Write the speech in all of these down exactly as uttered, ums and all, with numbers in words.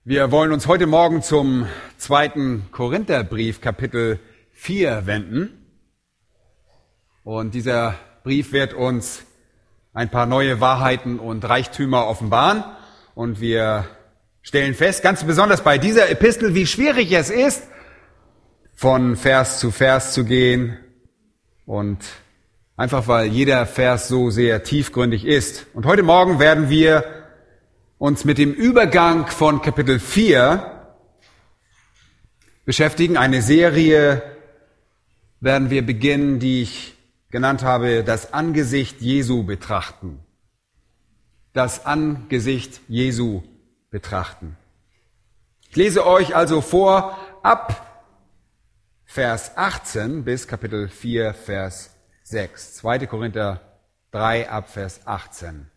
Wir wollen uns heute Morgen zum zweiten Korintherbrief, Kapitel vier, wenden. Und dieser Brief wird uns ein paar neue Wahrheiten und Reichtümer offenbaren. Und wir stellen fest, ganz besonders bei dieser Epistel, wie schwierig es ist, von Vers zu Vers zu gehen. Und einfach, weil jeder Vers so sehr tiefgründig ist. Und heute Morgen werden wir uns mit dem Übergang von Kapitel vier beschäftigen. Eine Serie werden wir beginnen, die ich genannt habe, das Angesicht Jesu betrachten. Das Angesicht Jesu betrachten. Ich lese euch also vor, ab Vers achtzehn bis Kapitel vier, Vers sechs. zweiter Korinther drei, ab Vers achtzehn.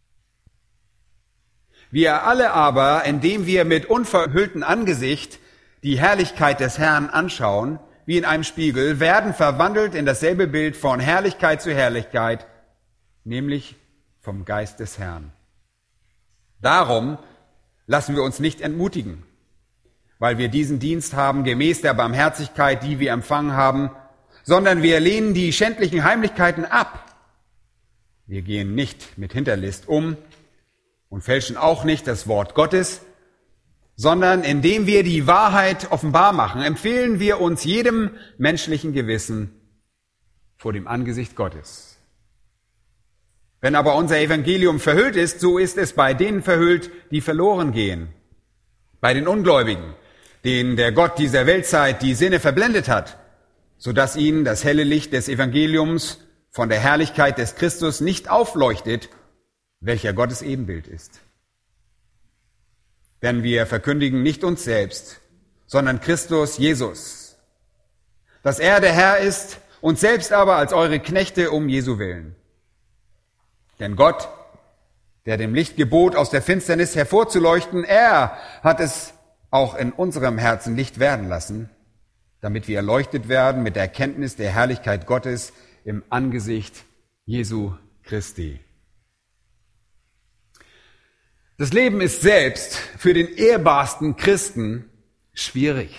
Wir alle aber, indem wir mit unverhülltem Angesicht die Herrlichkeit des Herrn anschauen, wie in einem Spiegel, werden verwandelt in dasselbe Bild von Herrlichkeit zu Herrlichkeit, nämlich vom Geist des Herrn. Darum lassen wir uns nicht entmutigen, weil wir diesen Dienst haben, gemäß der Barmherzigkeit, die wir empfangen haben, sondern wir lehnen die schändlichen Heimlichkeiten ab. Wir gehen nicht mit Hinterlist um, und fälschen auch nicht das Wort Gottes, sondern indem wir die Wahrheit offenbar machen, empfehlen wir uns jedem menschlichen Gewissen vor dem Angesicht Gottes. Wenn aber unser Evangelium verhüllt ist, so ist es bei denen verhüllt, die verloren gehen, bei den Ungläubigen, denen der Gott dieser Weltzeit die Sinne verblendet hat, sodass ihnen das helle Licht des Evangeliums von der Herrlichkeit des Christus nicht aufleuchtet, welcher Gottes Ebenbild ist. Denn wir verkündigen nicht uns selbst, sondern Christus Jesus, dass er der Herr ist, uns selbst aber als eure Knechte um Jesu willen. Denn Gott, der dem Licht gebot, aus der Finsternis hervorzuleuchten, er hat es auch in unserem Herzen Licht werden lassen, damit wir erleuchtet werden mit der Erkenntnis der Herrlichkeit Gottes im Angesicht Jesu Christi. Das Leben ist selbst für den ehrbarsten Christen schwierig.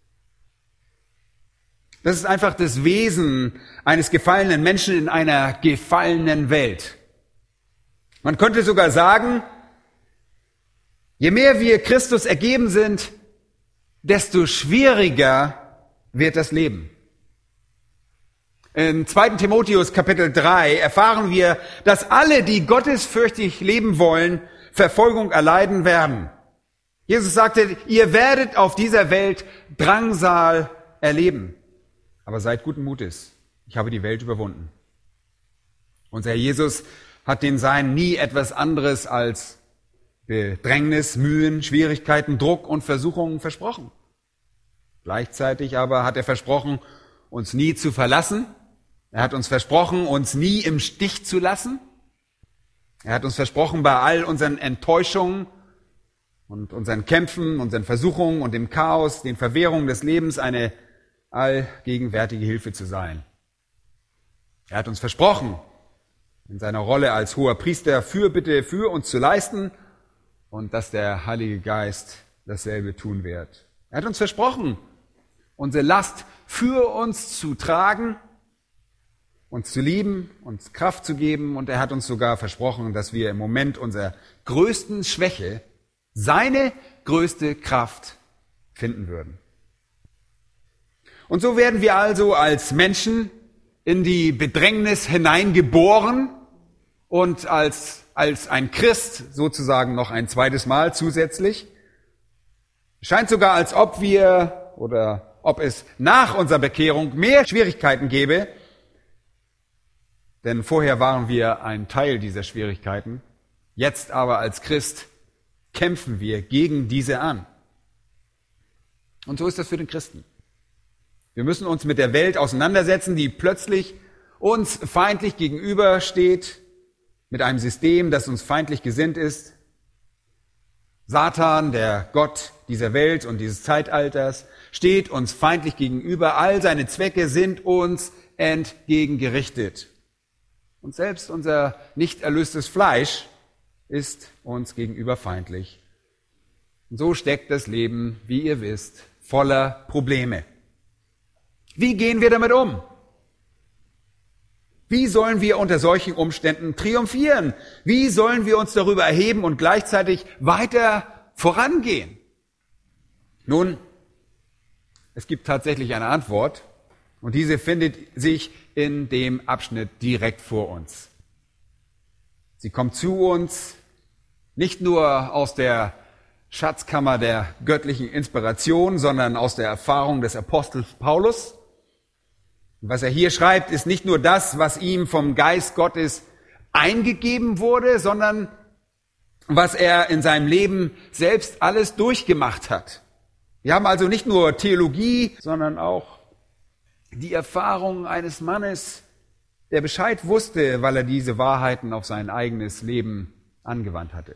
Das ist einfach das Wesen eines gefallenen Menschen in einer gefallenen Welt. Man könnte sogar sagen, je mehr wir Christus ergeben sind, desto schwieriger wird das Leben. In zweiter Timotheus Kapitel drei erfahren wir, dass alle, die gottesfürchtig leben wollen, Verfolgung erleiden werden. Jesus sagte, ihr werdet auf dieser Welt Drangsal erleben. Aber seid guten Mutes. Ich habe die Welt überwunden. Unser Herr Jesus hat den Seinen nie etwas anderes als Bedrängnis, Mühen, Schwierigkeiten, Druck und Versuchungen versprochen. Gleichzeitig aber hat er versprochen, uns nie zu verlassen. Er hat uns versprochen, uns nie im Stich zu lassen. Er hat uns versprochen, bei all unseren Enttäuschungen und unseren Kämpfen, unseren Versuchungen und dem Chaos, den Verwehrungen des Lebens eine allgegenwärtige Hilfe zu sein. Er hat uns versprochen, in seiner Rolle als hoher Priester Fürbitte für uns zu leisten und dass der Heilige Geist dasselbe tun wird. Er hat uns versprochen, unsere Last für uns zu tragen, uns zu lieben, uns Kraft zu geben, und er hat uns sogar versprochen, dass wir im Moment unserer größten Schwäche seine größte Kraft finden würden. Und so werden wir also als Menschen in die Bedrängnis hineingeboren und als, als ein Christ sozusagen noch ein zweites Mal zusätzlich. Scheint sogar, als ob wir oder ob es nach unserer Bekehrung mehr Schwierigkeiten gäbe, denn vorher waren wir ein Teil dieser Schwierigkeiten. Jetzt aber als Christ kämpfen wir gegen diese an. Und so ist das für den Christen. Wir müssen uns mit der Welt auseinandersetzen, die plötzlich uns feindlich gegenübersteht, mit einem System, das uns feindlich gesinnt ist. Satan, der Gott dieser Welt und dieses Zeitalters, steht uns feindlich gegenüber. All seine Zwecke sind uns entgegengerichtet. Und selbst unser nicht erlöstes Fleisch ist uns gegenüber feindlich. Und so steckt das Leben, wie ihr wisst, voller Probleme. Wie gehen wir damit um? Wie sollen wir unter solchen Umständen triumphieren? Wie sollen wir uns darüber erheben und gleichzeitig weiter vorangehen? Nun, es gibt tatsächlich eine Antwort und diese findet sich in dem Abschnitt direkt vor uns. Sie kommt zu uns nicht nur aus der Schatzkammer der göttlichen Inspiration, sondern aus der Erfahrung des Apostels Paulus. Und was er hier schreibt, ist nicht nur das, was ihm vom Geist Gottes eingegeben wurde, sondern was er in seinem Leben selbst alles durchgemacht hat. Wir haben also nicht nur Theologie, sondern auch die Erfahrung eines Mannes, der Bescheid wusste, weil er diese Wahrheiten auf sein eigenes Leben angewandt hatte.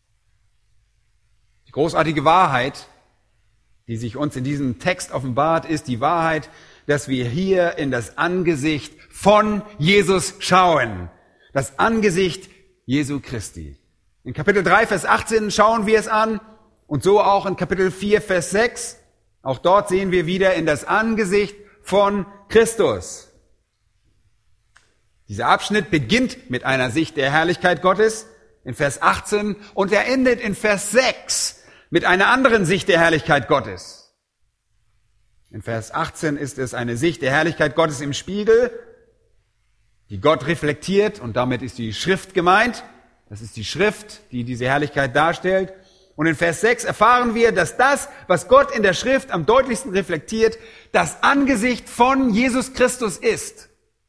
Die großartige Wahrheit, die sich uns in diesem Text offenbart, ist die Wahrheit, dass wir hier in das Angesicht von Jesus schauen. Das Angesicht Jesu Christi. In Kapitel drei, Vers achtzehn schauen wir es an und so auch in Kapitel vier, Vers sechs. Auch dort sehen wir wieder in das Angesicht von Christus. Dieser Abschnitt beginnt mit einer Sicht der Herrlichkeit Gottes in Vers achtzehn und er endet in Vers sechs mit einer anderen Sicht der Herrlichkeit Gottes. In Vers achtzehn ist es eine Sicht der Herrlichkeit Gottes im Spiegel, die Gott reflektiert und damit ist die Schrift gemeint. Das ist die Schrift, die diese Herrlichkeit darstellt. Und in Vers sechs erfahren wir, dass das, was Gott in der Schrift am deutlichsten reflektiert, das Angesicht von Jesus Christus ist.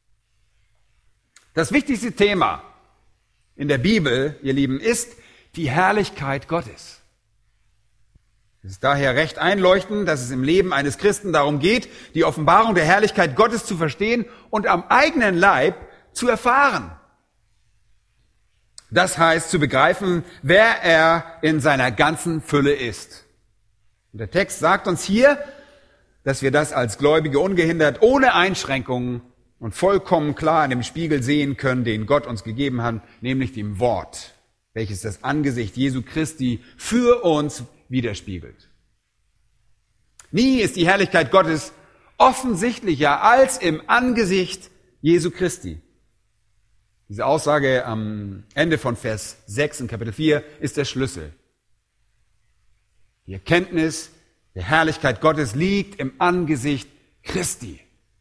Das wichtigste Thema in der Bibel, ihr Lieben, ist die Herrlichkeit Gottes. Es ist daher recht einleuchtend, dass es im Leben eines Christen darum geht, die Offenbarung der Herrlichkeit Gottes zu verstehen und am eigenen Leib zu erfahren. Das heißt, zu begreifen, wer er in seiner ganzen Fülle ist. Und der Text sagt uns hier, dass wir das als Gläubige ungehindert, ohne Einschränkungen und vollkommen klar in dem Spiegel sehen können, den Gott uns gegeben hat, nämlich dem Wort, welches das Angesicht Jesu Christi für uns widerspiegelt. Nie ist die Herrlichkeit Gottes offensichtlicher als im Angesicht Jesu Christi. Diese Aussage am Ende von Vers sechs in Kapitel vier ist der Schlüssel. Die Erkenntnis der Herrlichkeit Gottes liegt im Angesicht Christi.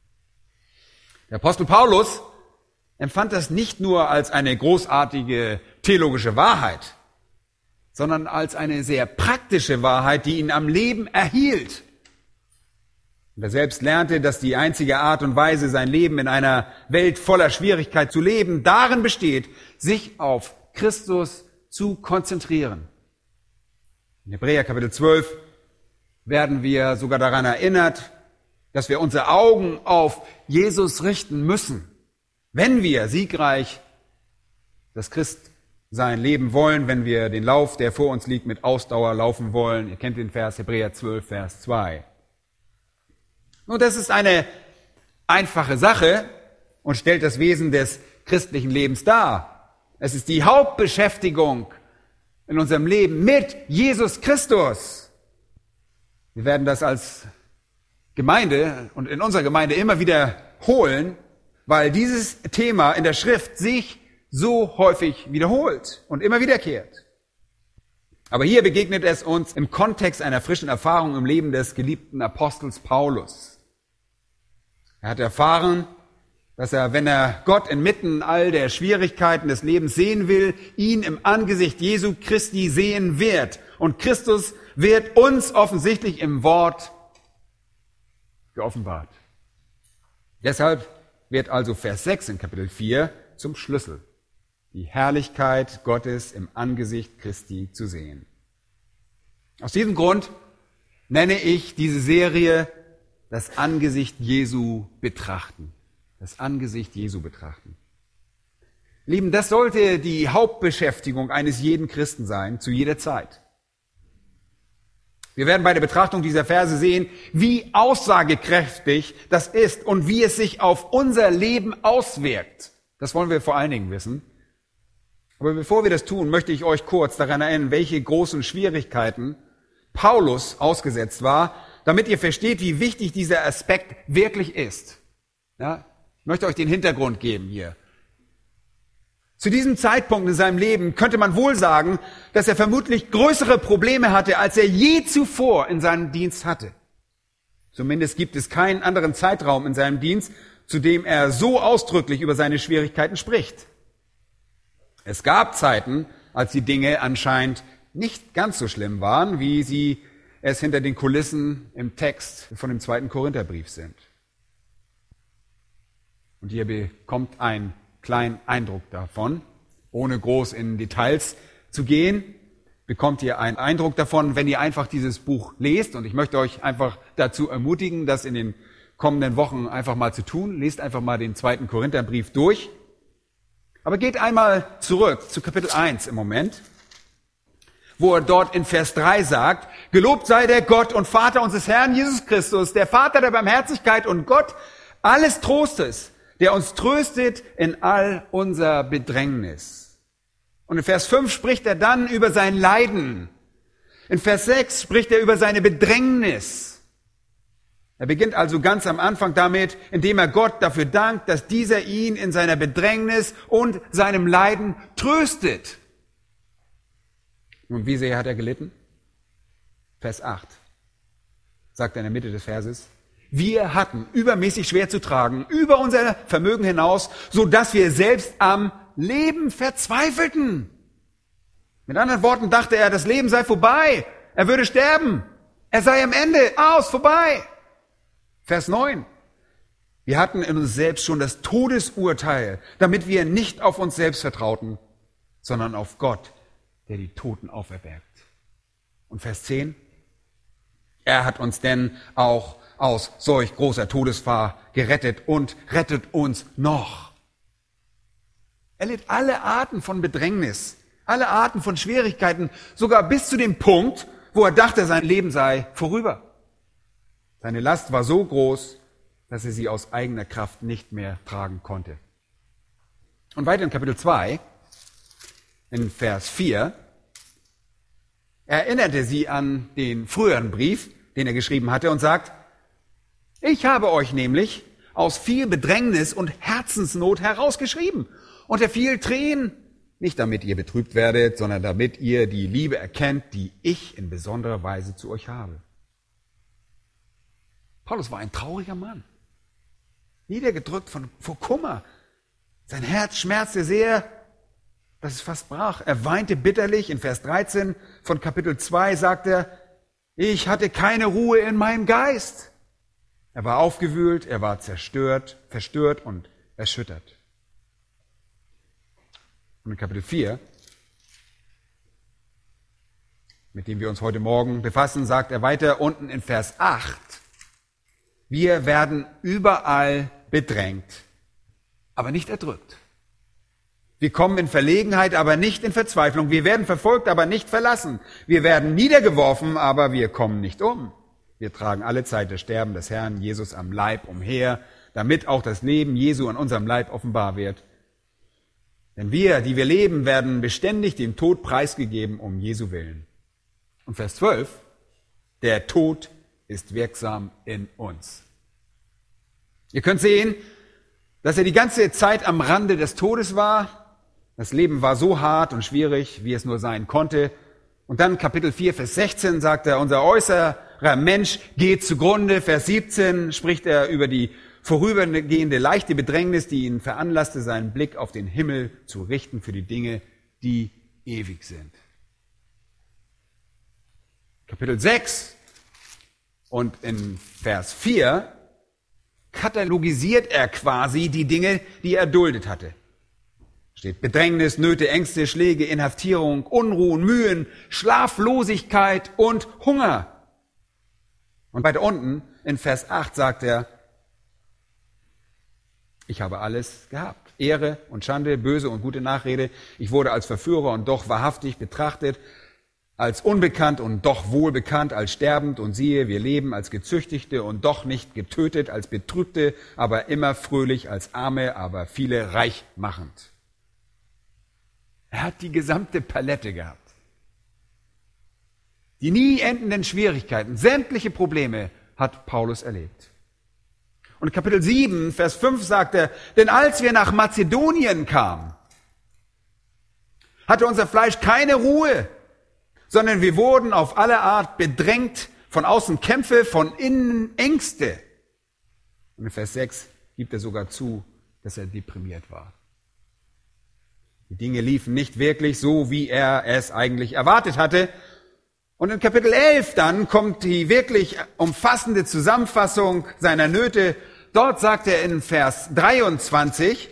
Der Apostel Paulus empfand das nicht nur als eine großartige theologische Wahrheit, sondern als eine sehr praktische Wahrheit, die ihn am Leben erhielt. Und er selbst lernte, dass die einzige Art und Weise, sein Leben in einer Welt voller Schwierigkeit zu leben, darin besteht, sich auf Christus zu konzentrieren. In Hebräer Kapitel zwölf werden wir sogar daran erinnert, dass wir unsere Augen auf Jesus richten müssen, wenn wir siegreich das Christsein leben wollen, wenn wir den Lauf, der vor uns liegt, mit Ausdauer laufen wollen. Ihr kennt den Vers Hebräer zwölf, Vers zwei. Nun, das ist eine einfache Sache und stellt das Wesen des christlichen Lebens dar. Es ist die Hauptbeschäftigung in unserem Leben mit Jesus Christus. Wir werden das als Gemeinde und in unserer Gemeinde immer wieder holen, weil dieses Thema in der Schrift sich so häufig wiederholt und immer wiederkehrt. Aber hier begegnet es uns im Kontext einer frischen Erfahrung im Leben des geliebten Apostels Paulus. Er hat erfahren, dass er, wenn er Gott inmitten all der Schwierigkeiten des Lebens sehen will, ihn im Angesicht Jesu Christi sehen wird. Und Christus wird uns offensichtlich im Wort geoffenbart. Deshalb wird also Vers sechs in Kapitel vier zum Schlüssel. Die Herrlichkeit Gottes im Angesicht Christi zu sehen. Aus diesem Grund nenne ich diese Serie das Angesicht Jesu betrachten. Das Angesicht Jesu betrachten. Lieben, das sollte die Hauptbeschäftigung eines jeden Christen sein, zu jeder Zeit. Wir werden bei der Betrachtung dieser Verse sehen, wie aussagekräftig das ist und wie es sich auf unser Leben auswirkt. Das wollen wir vor allen Dingen wissen. Aber bevor wir das tun, möchte ich euch kurz daran erinnern, welche großen Schwierigkeiten Paulus ausgesetzt war, damit ihr versteht, wie wichtig dieser Aspekt wirklich ist. Ja, ich möchte euch den Hintergrund geben hier. Zu diesem Zeitpunkt in seinem Leben könnte man wohl sagen, dass er vermutlich größere Probleme hatte, als er je zuvor in seinem Dienst hatte. Zumindest gibt es keinen anderen Zeitraum in seinem Dienst, zu dem er so ausdrücklich über seine Schwierigkeiten spricht. Es gab Zeiten, als die Dinge anscheinend nicht ganz so schlimm waren, wie sie es hinter den Kulissen im Text von dem zweiten Korintherbrief sind. Und ihr bekommt einen kleinen Eindruck davon, ohne groß in Details zu gehen, bekommt ihr einen Eindruck davon, wenn ihr einfach dieses Buch lest. Und ich möchte euch einfach dazu ermutigen, das in den kommenden Wochen einfach mal zu tun. Lest einfach mal den zweiten Korintherbrief durch. Aber geht einmal zurück zu Kapitel eins im Moment, wo er dort in Vers drei sagt, gelobt sei der Gott und Vater unseres Herrn Jesus Christus, der Vater der Barmherzigkeit und Gott alles Trostes, der uns tröstet in all unser Bedrängnis. Und in Vers fünf spricht er dann über sein Leiden. In Vers sechs spricht er über seine Bedrängnis. Er beginnt also ganz am Anfang damit, indem er Gott dafür dankt, dass dieser ihn in seiner Bedrängnis und seinem Leiden tröstet. Und wie sehr hat er gelitten? Vers acht sagt er in der Mitte des Verses, wir hatten übermäßig schwer zu tragen, über unser Vermögen hinaus, so dass wir selbst am Leben verzweifelten. Mit anderen Worten dachte er, das Leben sei vorbei, er würde sterben, er sei am Ende, aus, vorbei. Vers neun. Wir hatten in uns selbst schon das Todesurteil, damit wir nicht auf uns selbst vertrauten, sondern auf Gott, der die Toten auferweckt. Und Vers zehn. Er hat uns denn auch aus solch großer Todesgefahr gerettet und rettet uns noch. Er litt alle Arten von Bedrängnis, alle Arten von Schwierigkeiten, sogar bis zu dem Punkt, wo er dachte, sein Leben sei vorüber. Seine Last war so groß, dass er sie aus eigener Kraft nicht mehr tragen konnte. Und weiter in Kapitel zwei, in Vers vier, erinnerte sie an den früheren Brief, den er geschrieben hatte, und sagt, ich habe euch nämlich aus viel Bedrängnis und Herzensnot herausgeschrieben, unter viel Tränen, nicht damit ihr betrübt werdet, sondern damit ihr die Liebe erkennt, die ich in besonderer Weise zu euch habe. Paulus war ein trauriger Mann, niedergedrückt von, vor Kummer. Sein Herz schmerzte sehr, dass es fast brach. Er weinte bitterlich. In Vers dreizehn von Kapitel zwei sagt er, ich hatte keine Ruhe in meinem Geist. Er war aufgewühlt, er war zerstört, verstört und erschüttert. Und in Kapitel vier, mit dem wir uns heute Morgen befassen, sagt er weiter unten in Vers acht, wir werden überall bedrängt, aber nicht erdrückt. Wir kommen in Verlegenheit, aber nicht in Verzweiflung. Wir werden verfolgt, aber nicht verlassen. Wir werden niedergeworfen, aber wir kommen nicht um. Wir tragen alle Zeit das Sterben des Herrn Jesus am Leib umher, damit auch das Leben Jesu an unserem Leib offenbar wird. Denn wir, die wir leben, werden beständig dem Tod preisgegeben um Jesu willen. Und Vers zwölf, der Tod ist wirksam in uns. Ihr könnt sehen, dass er die ganze Zeit am Rande des Todes war. Das Leben war so hart und schwierig, wie es nur sein konnte. Und dann Kapitel vier, Vers sechzehn sagt er, unser äußerer Mensch geht zugrunde. Vers siebzehn spricht er über die vorübergehende leichte Bedrängnis, die ihn veranlasste, seinen Blick auf den Himmel zu richten für die Dinge, die ewig sind. Kapitel sechs und in Vers vier katalogisiert er quasi die Dinge, die er erduldet hatte. Steht Bedrängnis, Nöte, Ängste, Schläge, Inhaftierung, Unruhen, Mühen, Schlaflosigkeit und Hunger. Und weiter unten in Vers acht sagt er, ich habe alles gehabt. Ehre und Schande, böse und gute Nachrede. Ich wurde als Verführer und doch wahrhaftig betrachtet, als unbekannt und doch wohlbekannt, als sterbend und siehe, wir leben als Gezüchtigte und doch nicht getötet, als Betrübte, aber immer fröhlich, als Arme, aber viele reich machend. Er hat die gesamte Palette gehabt. Die nie endenden Schwierigkeiten, sämtliche Probleme hat Paulus erlebt. Und Kapitel sieben, Vers fünf sagt er, denn als wir nach Mazedonien kamen, hatte unser Fleisch keine Ruhe, sondern wir wurden auf alle Art bedrängt, von außen Kämpfe, von innen Ängste. Und in Vers sechs gibt er sogar zu, dass er deprimiert war. Die Dinge liefen nicht wirklich so, wie er es eigentlich erwartet hatte. Und in Kapitel elf dann kommt die wirklich umfassende Zusammenfassung seiner Nöte. Dort sagt er in Vers dreiundzwanzig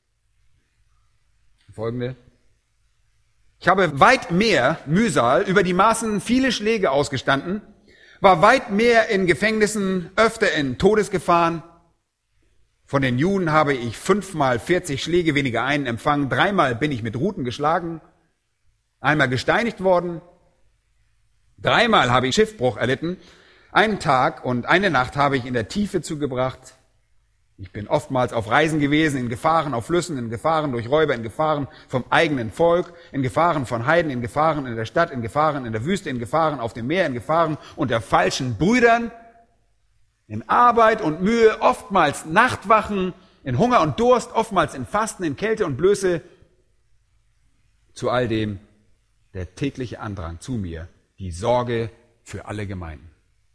folgende: Ich habe weit mehr Mühsal, über die Maßen viele Schläge ausgestanden, war weit mehr in Gefängnissen, öfter in Todesgefahren. Von den Juden habe ich fünfmal vierzig Schläge weniger einen empfangen, dreimal bin ich mit Ruten geschlagen, einmal gesteinigt worden, dreimal habe ich Schiffbruch erlitten, einen Tag und eine Nacht habe ich in der Tiefe zugebracht. Ich bin oftmals auf Reisen gewesen, in Gefahren auf Flüssen, in Gefahren durch Räuber, in Gefahren vom eigenen Volk, in Gefahren von Heiden, in Gefahren in der Stadt, in Gefahren in der Wüste, in Gefahren auf dem Meer, in Gefahren unter falschen Brüdern, in Arbeit und Mühe, oftmals Nachtwachen, in Hunger und Durst, oftmals in Fasten, in Kälte und Blöße. Zu all dem der tägliche Andrang zu mir, die Sorge für alle Gemeinden.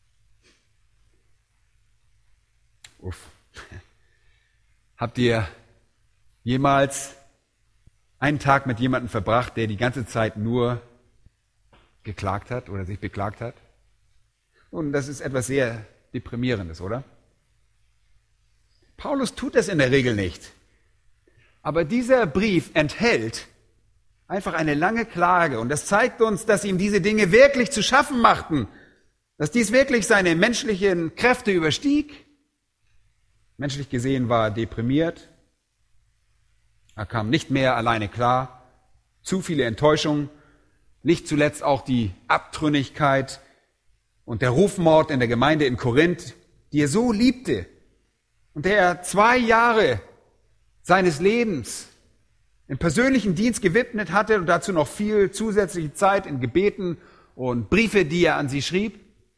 Uff. Habt ihr jemals einen Tag mit jemandem verbracht, der die ganze Zeit nur geklagt hat oder sich beklagt hat? Und das ist etwas sehr Deprimierendes, oder? Paulus tut das in der Regel nicht. Aber dieser Brief enthält einfach eine lange Klage und das zeigt uns, dass ihm diese Dinge wirklich zu schaffen machten, dass dies wirklich seine menschlichen Kräfte überstieg. Menschlich gesehen war er deprimiert. Er kam nicht mehr alleine klar. Zu viele Enttäuschungen, nicht zuletzt auch die Abtrünnigkeit und der Rufmord in der Gemeinde in Korinth, die er so liebte und der er zwei Jahre seines Lebens im persönlichen Dienst gewidmet hatte und dazu noch viel zusätzliche Zeit in Gebeten und Briefe, die er an sie schrieb.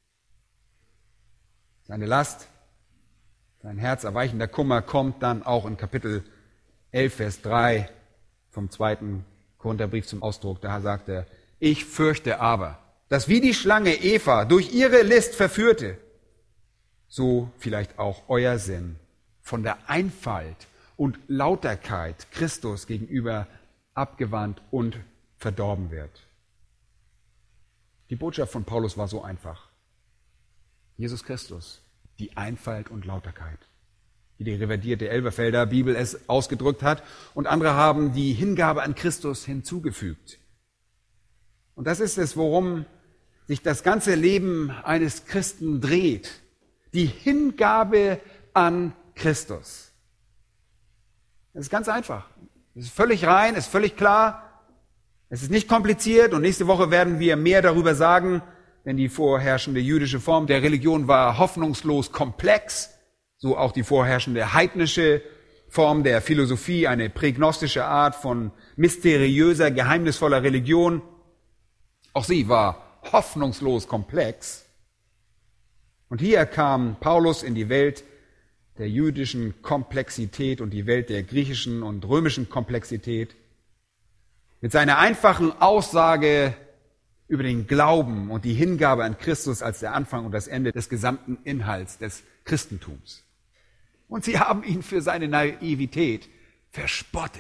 Seine Last, sein herzerweichender Kummer kommt dann auch in Kapitel elf, Vers drei vom zweiten Korintherbrief zum Ausdruck. Da sagt er, ich fürchte aber, dass wie die Schlange Eva durch ihre List verführte, so vielleicht auch euer Sinn von der Einfalt und Lauterkeit Christus gegenüber abgewandt und verdorben wird. Die Botschaft von Paulus war so einfach. Jesus Christus, die Einfalt und Lauterkeit, wie die revidierte Elberfelder Bibel es ausgedrückt hat, und andere haben die Hingabe an Christus hinzugefügt. Und das ist es, worum sich das ganze Leben eines Christen dreht. Die Hingabe an Christus. Das ist ganz einfach. Es ist völlig rein, es ist völlig klar. Es ist nicht kompliziert und nächste Woche werden wir mehr darüber sagen, denn die vorherrschende jüdische Form der Religion war hoffnungslos komplex, so auch die vorherrschende heidnische Form der Philosophie, eine prägnostische Art von mysteriöser, geheimnisvoller Religion. Auch sie war hoffnungslos komplex. Und hier kam Paulus in die Welt der jüdischen Komplexität und die Welt der griechischen und römischen Komplexität mit seiner einfachen Aussage über den Glauben und die Hingabe an Christus als der Anfang und das Ende des gesamten Inhalts des Christentums. Und sie haben ihn für seine Naivität verspottet.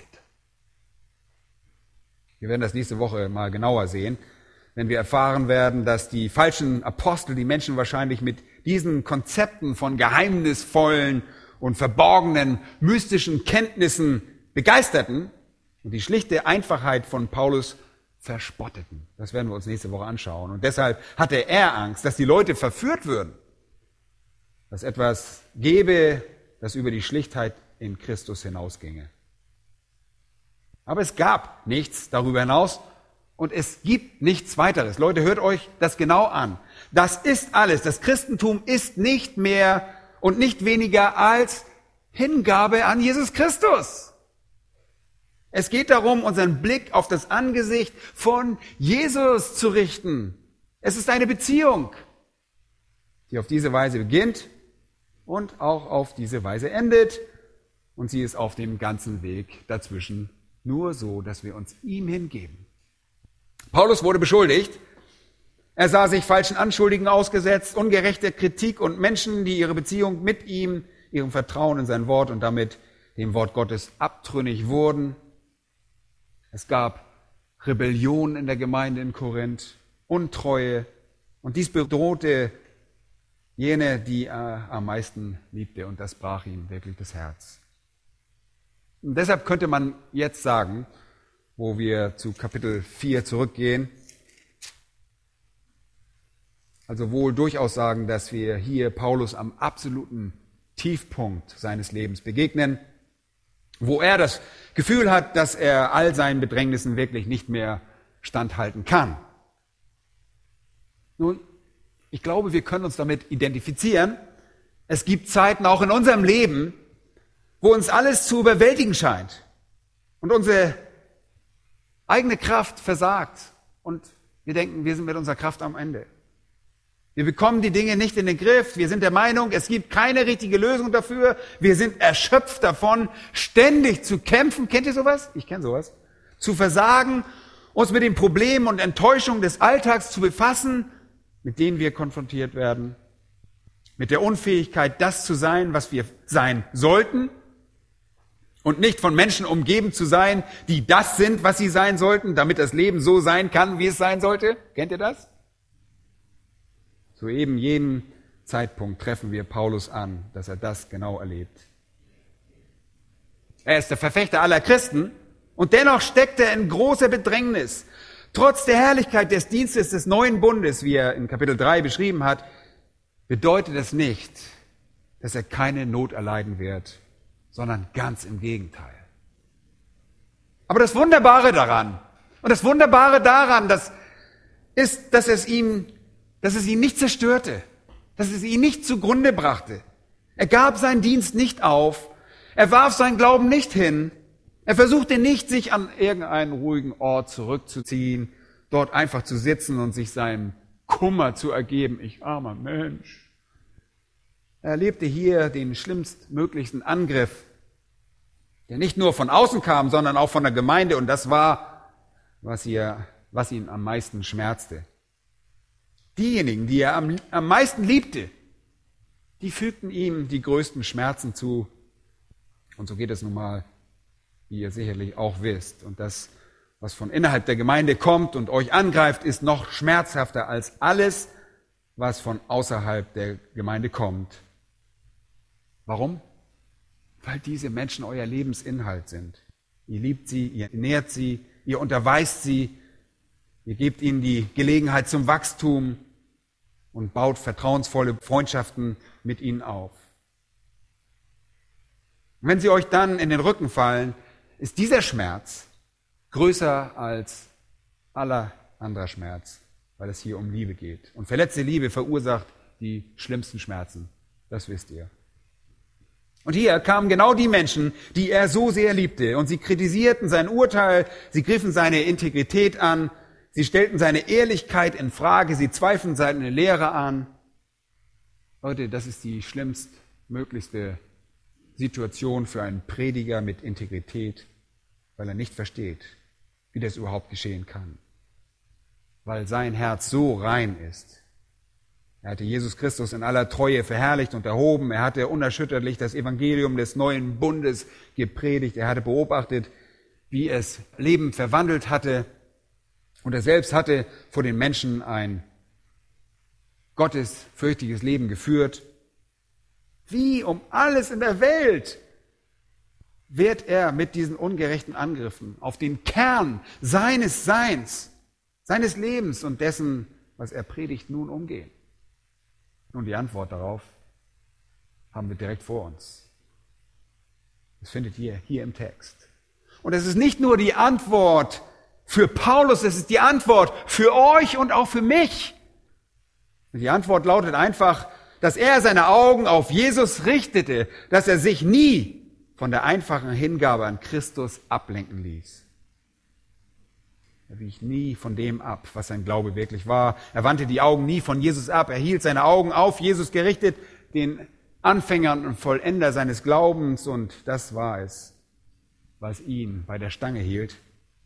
Wir werden das nächste Woche mal genauer sehen, wenn wir erfahren werden, dass die falschen Apostel die Menschen wahrscheinlich mit diesen Konzepten von geheimnisvollen und verborgenen, mystischen Kenntnissen begeisterten und die schlichte Einfachheit von Paulus verspotteten. Das werden wir uns nächste Woche anschauen. Und deshalb hatte er Angst, dass die Leute verführt würden, dass etwas gäbe, das über die Schlichtheit in Christus hinausginge. Aber es gab nichts darüber hinaus und es gibt nichts weiteres. Leute, hört euch das genau an. Das ist alles. Das Christentum ist nicht mehr und nicht weniger als Hingabe an Jesus Christus. Es geht darum, unseren Blick auf das Angesicht von Jesus zu richten. Es ist eine Beziehung, die auf diese Weise beginnt und auch auf diese Weise endet. Und sie ist auf dem ganzen Weg dazwischen nur so, dass wir uns ihm hingeben. Paulus wurde beschuldigt. Er sah sich falschen Anschuldigungen ausgesetzt, ungerechter Kritik und Menschen, die ihre Beziehung mit ihm, ihrem Vertrauen in sein Wort und damit dem Wort Gottes abtrünnig wurden. Es gab Rebellion in der Gemeinde in Korinth, Untreue, und dies bedrohte jene, die er am meisten liebte, und das brach ihm wirklich das Herz. Und deshalb könnte man jetzt sagen, wo wir zu Kapitel vier zurückgehen, also wohl durchaus sagen, dass wir hier Paulus am absoluten Tiefpunkt seines Lebens begegnen, wo er das Gefühl hat, dass er all seinen Bedrängnissen wirklich nicht mehr standhalten kann. Nun, ich glaube, wir können uns damit identifizieren. Es gibt Zeiten auch in unserem Leben, wo uns alles zu überwältigen scheint und unsere eigene Kraft versagt und wir denken, wir sind mit unserer Kraft am Ende. Wir bekommen die Dinge nicht in den Griff. Wir sind der Meinung, es gibt keine richtige Lösung dafür. Wir sind erschöpft davon, ständig zu kämpfen. Kennt ihr sowas? Ich kenne sowas. Zu versagen, uns mit den Problemen und Enttäuschungen des Alltags zu befassen, mit denen wir konfrontiert werden. Mit der Unfähigkeit, das zu sein, was wir sein sollten. Und nicht von Menschen umgeben zu sein, die das sind, was sie sein sollten, damit das Leben so sein kann, wie es sein sollte. Kennt ihr das? Zu eben jedem Zeitpunkt treffen wir Paulus an, dass er das genau erlebt. Er ist der Verfechter aller Christen und dennoch steckt er in großer Bedrängnis. Trotz der Herrlichkeit des Dienstes des neuen Bundes, wie er in Kapitel drei beschrieben hat, bedeutet es nicht, dass er keine Not erleiden wird, sondern ganz im Gegenteil. Aber das Wunderbare daran, und das Wunderbare daran, das ist, dass es ihm dass es ihn nicht zerstörte, dass es ihn nicht zugrunde brachte. Er gab seinen Dienst nicht auf, er warf seinen Glauben nicht hin, er versuchte nicht, sich an irgendeinen ruhigen Ort zurückzuziehen, dort einfach zu sitzen und sich seinem Kummer zu ergeben. Ich armer Mensch. Er erlebte hier den schlimmstmöglichsten Angriff, der nicht nur von außen kam, sondern auch von der Gemeinde, und das war, was, ihr, was ihn am meisten schmerzte. Diejenigen, die er am, am meisten liebte, die fügten ihm die größten Schmerzen zu. Und so geht es nun mal, wie ihr sicherlich auch wisst. Und das, was von innerhalb der Gemeinde kommt und euch angreift, ist noch schmerzhafter als alles, was von außerhalb der Gemeinde kommt. Warum? Weil diese Menschen euer Lebensinhalt sind. Ihr liebt sie, ihr nährt sie, ihr unterweist sie, ihr gebt ihnen die Gelegenheit zum Wachstum und baut vertrauensvolle Freundschaften mit ihnen auf. Und wenn sie euch dann in den Rücken fallen, ist dieser Schmerz größer als aller anderer Schmerz, weil es hier um Liebe geht. Und verletzte Liebe verursacht die schlimmsten Schmerzen. Das wisst ihr. Und hier kamen genau die Menschen, die er so sehr liebte, und sie kritisierten sein Urteil, sie griffen seine Integrität an, sie stellten seine Ehrlichkeit in Frage, sie zweifelten seine Lehre an. Leute, das ist die schlimmstmöglichste Situation für einen Prediger mit Integrität, weil er nicht versteht, wie das überhaupt geschehen kann. Weil sein Herz so rein ist. Er hatte Jesus Christus in aller Treue verherrlicht und erhoben. Er hatte unerschütterlich das Evangelium des neuen Bundes gepredigt. Er hatte beobachtet, wie es Leben verwandelt hatte. Und er selbst hatte vor den Menschen ein gottesfürchtiges Leben geführt. Wie um alles in der Welt wird er mit diesen ungerechten Angriffen auf den Kern seines Seins, seines Lebens und dessen, was er predigt, nun umgehen? Nun, die Antwort darauf haben wir direkt vor uns. Das findet ihr hier im Text. Und es ist nicht nur die Antwort für Paulus, es ist die Antwort für euch und auch für mich. Und die Antwort lautet einfach, dass er seine Augen auf Jesus richtete, dass er sich nie von der einfachen Hingabe an Christus ablenken ließ. Er wich nie von dem ab, was sein Glaube wirklich war. Er wandte die Augen nie von Jesus ab. Er hielt seine Augen auf Jesus gerichtet, den Anfänger und Vollender seines Glaubens. Und das war es, was ihn bei der Stange hielt.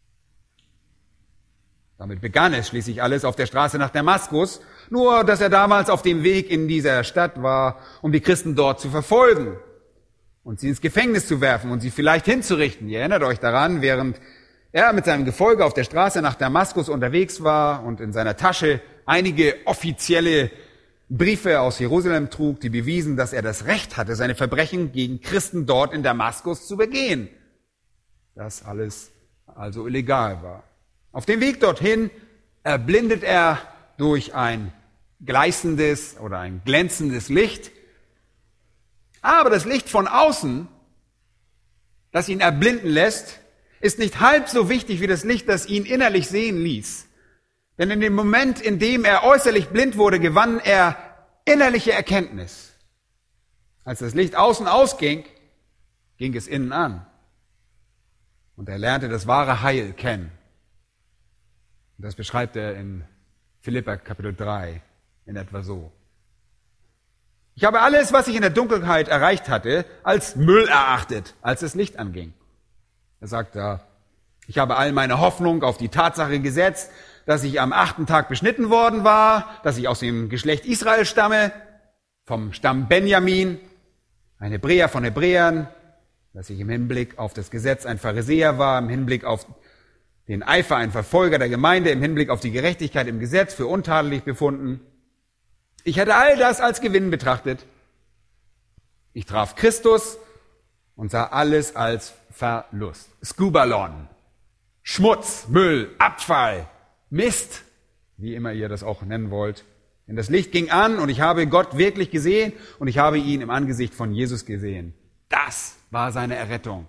Damit begann es schließlich alles auf der Straße nach Damaskus. Nur, dass er damals auf dem Weg in dieser Stadt war, um die Christen dort zu verfolgen und sie ins Gefängnis zu werfen und sie vielleicht hinzurichten. Ihr erinnert euch daran, während er mit seinem Gefolge auf der Straße nach Damaskus unterwegs war und in seiner Tasche einige offizielle Briefe aus Jerusalem trug, die bewiesen, dass er das Recht hatte, seine Verbrechen gegen Christen dort in Damaskus zu begehen. Das alles also illegal war. Auf dem Weg dorthin erblindet er durch ein gleißendes oder ein glänzendes Licht. Aber das Licht von außen, das ihn erblinden lässt, ist nicht halb so wichtig wie das Licht, das ihn innerlich sehen ließ. Denn in dem Moment, in dem er äußerlich blind wurde, gewann er innerliche Erkenntnis. Als das Licht außen ausging, ging es innen an. Und er lernte das wahre Heil kennen. Und das beschreibt er in Philipper Kapitel drei in etwa so. Ich habe alles, was ich in der Dunkelheit erreicht hatte, als Müll erachtet, als das Licht anging. Er sagt da, ich habe all meine Hoffnung auf die Tatsache gesetzt, dass ich am achten Tag beschnitten worden war, dass ich aus dem Geschlecht Israel stamme, vom Stamm Benjamin, ein Hebräer von Hebräern, dass ich im Hinblick auf das Gesetz ein Pharisäer war, im Hinblick auf den Eifer ein Verfolger der Gemeinde, im Hinblick auf die Gerechtigkeit im Gesetz für untadelig befunden. Ich hatte all das als Gewinn betrachtet. Ich traf Christus und sah alles als Verlust. Skubalon, Schmutz, Müll, Abfall, Mist, wie immer ihr das auch nennen wollt. Denn das Licht ging an und ich habe Gott wirklich gesehen und ich habe ihn im Angesicht von Jesus gesehen. Das war seine Errettung.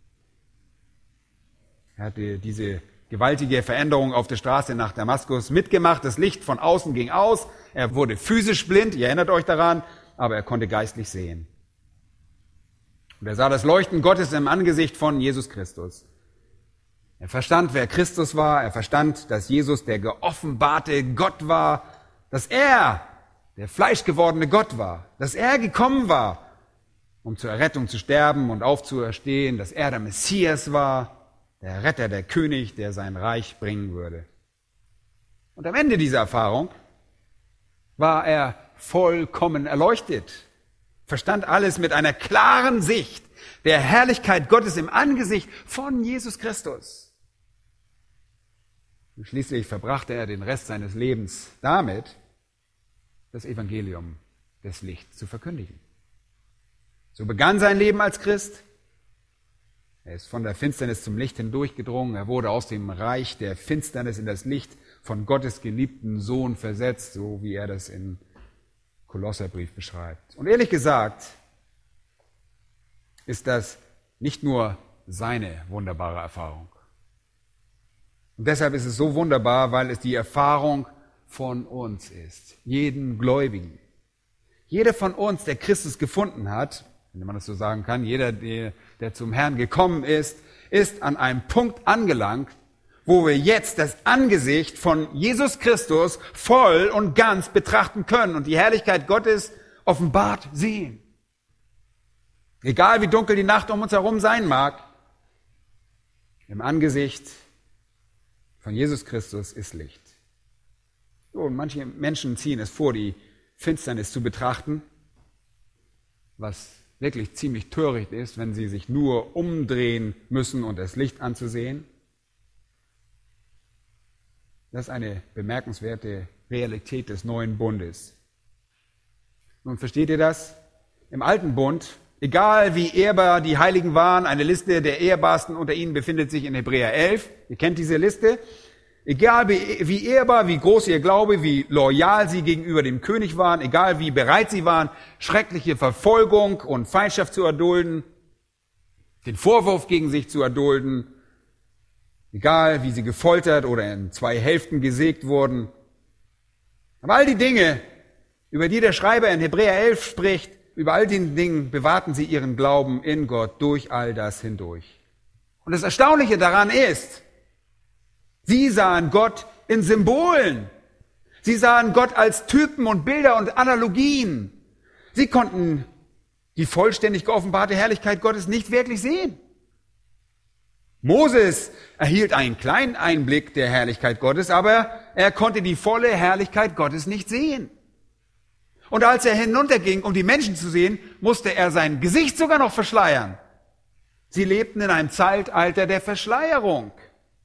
Er hatte diese gewaltige Veränderung auf der Straße nach Damaskus mitgemacht. Das Licht von außen ging aus. Er wurde physisch blind, ihr erinnert euch daran, aber er konnte geistlich sehen. Und er sah das Leuchten Gottes im Angesicht von Jesus Christus. Er verstand, wer Christus war. Er verstand, dass Jesus der geoffenbarte Gott war, dass er der fleischgewordene Gott war, dass er gekommen war, um zur Errettung zu sterben und aufzuerstehen, dass er der Messias war, der Retter, der König, der sein Reich bringen würde. Und am Ende dieser Erfahrung war er vollkommen erleuchtet, verstand alles mit einer klaren Sicht der Herrlichkeit Gottes im Angesicht von Jesus Christus. Und schließlich verbrachte er den Rest seines Lebens damit, das Evangelium des Lichts zu verkündigen. So begann sein Leben als Christ. Er ist von der Finsternis zum Licht hindurchgedrungen. Er wurde aus dem Reich der Finsternis in das Licht von Gottes geliebten Sohn versetzt, so wie er das im Kolosserbrief beschreibt. Und ehrlich gesagt ist das nicht nur seine wunderbare Erfahrung. Und deshalb ist es so wunderbar, weil es die Erfahrung von uns ist, jeden Gläubigen. Jeder von uns, der Christus gefunden hat, wenn man das so sagen kann, jeder, der, der zum Herrn gekommen ist, ist an einem Punkt angelangt, wo wir jetzt das Angesicht von Jesus Christus voll und ganz betrachten können und die Herrlichkeit Gottes offenbart sehen. Egal wie dunkel die Nacht um uns herum sein mag, im Angesicht von Jesus Christus ist Licht. So, und manche Menschen ziehen es vor, die Finsternis zu betrachten, was wirklich ziemlich töricht ist, wenn sie sich nur umdrehen müssen und das Licht anzusehen. Das ist eine bemerkenswerte Realität des neuen Bundes. Nun versteht ihr das? Im alten Bund, egal wie ehrbar die Heiligen waren, eine Liste der ehrbarsten unter ihnen befindet sich in Hebräer elf. Ihr kennt diese Liste. Egal wie ehrbar, wie groß ihr Glaube, wie loyal sie gegenüber dem König waren, egal wie bereit sie waren, schreckliche Verfolgung und Feindschaft zu erdulden, den Vorwurf gegen sich zu erdulden, egal wie sie gefoltert oder in zwei Hälften gesägt wurden. Aber all die Dinge, über die der Schreiber in Hebräer elf spricht, über all den Dingen bewahrten sie ihren Glauben in Gott durch all das hindurch. Und das Erstaunliche daran ist, Sie sahen Gott in Symbolen. Sie sahen Gott als Typen und Bilder und Analogien. Sie konnten die vollständig geoffenbarte Herrlichkeit Gottes nicht wirklich sehen. Moses erhielt einen kleinen Einblick der Herrlichkeit Gottes, aber er konnte die volle Herrlichkeit Gottes nicht sehen. Und als er hinunterging, um die Menschen zu sehen, musste er sein Gesicht sogar noch verschleiern. Sie lebten in einem Zeitalter der Verschleierung.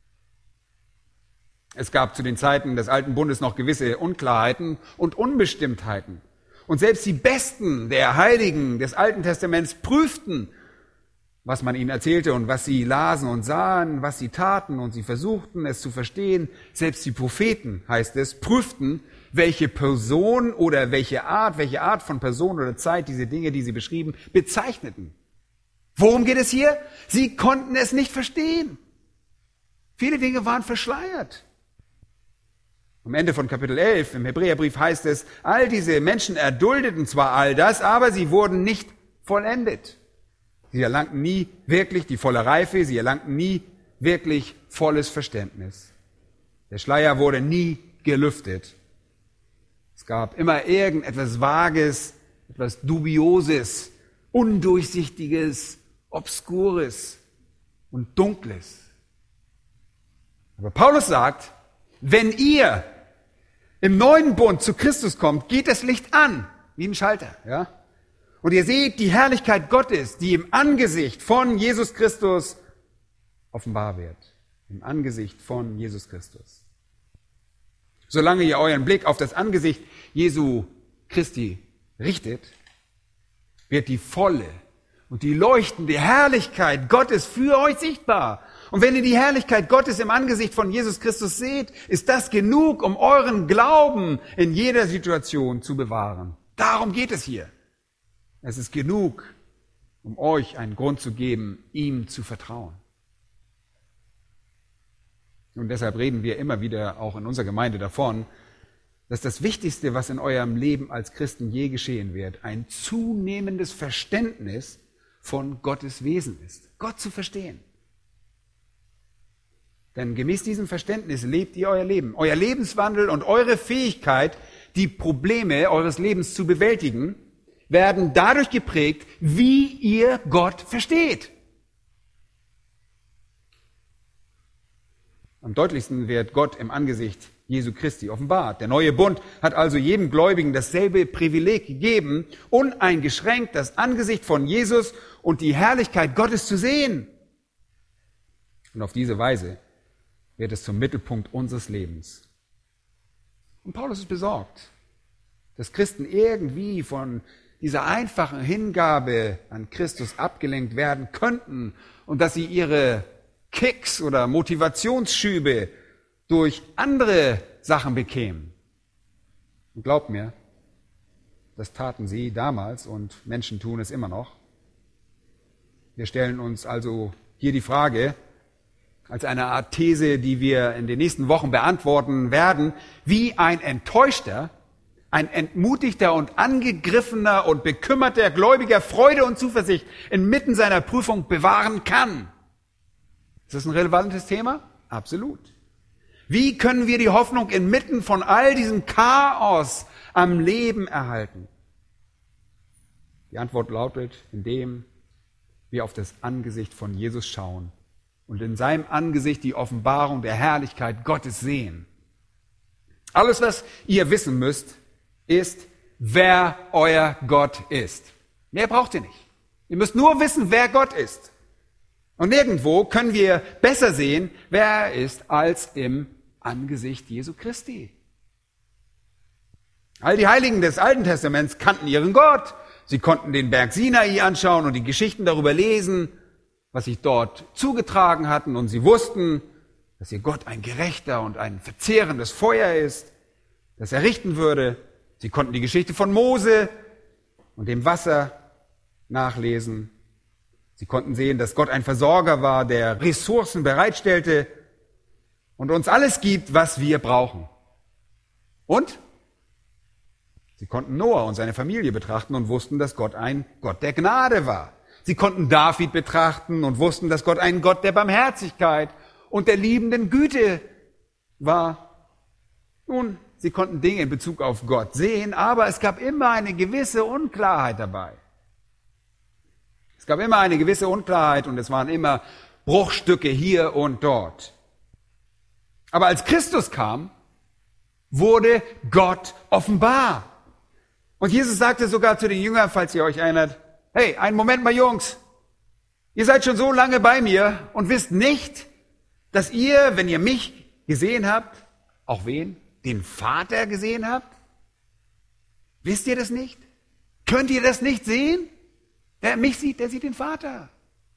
Es gab zu den Zeiten des Alten Bundes noch gewisse Unklarheiten und Unbestimmtheiten. Und selbst die Besten der Heiligen des Alten Testaments prüften, was man ihnen erzählte und was sie lasen und sahen, was sie taten, und sie versuchten es zu verstehen. Selbst die Propheten, heißt es, prüften, welche Person oder welche Art, welche Art von Person oder Zeit diese Dinge, die sie beschrieben, bezeichneten. Worum geht es hier? Sie konnten es nicht verstehen. Viele Dinge waren verschleiert. Am Ende von Kapitel elf im Hebräerbrief heißt es, all diese Menschen erduldeten zwar all das, aber sie wurden nicht vollendet. Sie erlangten nie wirklich die volle Reife, sie erlangten nie wirklich volles Verständnis. Der Schleier wurde nie gelüftet. Es gab immer irgendetwas Vages, etwas Dubioses, Undurchsichtiges, Obskures und Dunkles. Aber Paulus sagt, wenn ihr im neuen Bund zu Christus kommt, geht das Licht an, wie ein Schalter, ja? Und ihr seht die Herrlichkeit Gottes, die im Angesicht von Jesus Christus offenbar wird. Im Angesicht von Jesus Christus. Solange ihr euren Blick auf das Angesicht Jesu Christi richtet, wird die volle und die leuchtende Herrlichkeit Gottes für euch sichtbar. Und wenn ihr die Herrlichkeit Gottes im Angesicht von Jesus Christus seht, ist das genug, um euren Glauben in jeder Situation zu bewahren. Darum geht es hier. Es ist genug, um euch einen Grund zu geben, ihm zu vertrauen. Und deshalb reden wir immer wieder auch in unserer Gemeinde davon, dass das Wichtigste, was in eurem Leben als Christen je geschehen wird, ein zunehmendes Verständnis von Gottes Wesen ist. Gott zu verstehen. Denn gemäß diesem Verständnis lebt ihr euer Leben. Euer Lebenswandel und eure Fähigkeit, die Probleme eures Lebens zu bewältigen, werden dadurch geprägt, wie ihr Gott versteht. Am deutlichsten wird Gott im Angesicht Jesu Christi offenbart. Der neue Bund hat also jedem Gläubigen dasselbe Privileg gegeben, uneingeschränkt das Angesicht von Jesus und die Herrlichkeit Gottes zu sehen. Und auf diese Weise wird es zum Mittelpunkt unseres Lebens. Und Paulus ist besorgt, dass Christen irgendwie von dieser einfachen Hingabe an Christus abgelenkt werden könnten und dass sie ihre Kicks oder Motivationsschübe durch andere Sachen bekämen. Und glaubt mir, das taten sie damals und Menschen tun es immer noch. Wir stellen uns also hier die Frage, als eine Art These, die wir in den nächsten Wochen beantworten werden, wie ein enttäuschter, ein entmutigter und angegriffener und bekümmerter Gläubiger Freude und Zuversicht inmitten seiner Prüfung bewahren kann. Ist das ein relevantes Thema? Absolut. Wie können wir die Hoffnung inmitten von all diesem Chaos am Leben erhalten? Die Antwort lautet, indem wir auf das Angesicht von Jesus schauen und in seinem Angesicht die Offenbarung der Herrlichkeit Gottes sehen. Alles, was ihr wissen müsst, ist, wer euer Gott ist. Mehr braucht ihr nicht. Ihr müsst nur wissen, wer Gott ist. Und nirgendwo können wir besser sehen, wer er ist, als im Angesicht Jesu Christi. All die Heiligen des Alten Testaments kannten ihren Gott. Sie konnten den Berg Sinai anschauen und die Geschichten darüber lesen, was sich dort zugetragen hatten. Und sie wussten, dass ihr Gott ein gerechter und ein verzehrendes Feuer ist, das er richten würde. Sie konnten die Geschichte von Mose und dem Wasser nachlesen. Sie konnten sehen, dass Gott ein Versorger war, der Ressourcen bereitstellte und uns alles gibt, was wir brauchen. Und sie konnten Noah und seine Familie betrachten und wussten, dass Gott ein Gott der Gnade war. Sie konnten David betrachten und wussten, dass Gott ein Gott der Barmherzigkeit und der liebenden Güte war, nun, sie konnten Dinge in Bezug auf Gott sehen, aber es gab immer eine gewisse Unklarheit dabei. Es gab immer eine gewisse Unklarheit und es waren immer Bruchstücke hier und dort. Aber als Christus kam, wurde Gott offenbar. Und Jesus sagte sogar zu den Jüngern, falls ihr euch erinnert, hey, einen Moment mal Jungs, ihr seid schon so lange bei mir und wisst nicht, dass ihr, wenn ihr mich gesehen habt, auch wen? Den Vater gesehen habt? Wisst ihr das nicht? Könnt ihr das nicht sehen? Wer mich sieht, der sieht den Vater.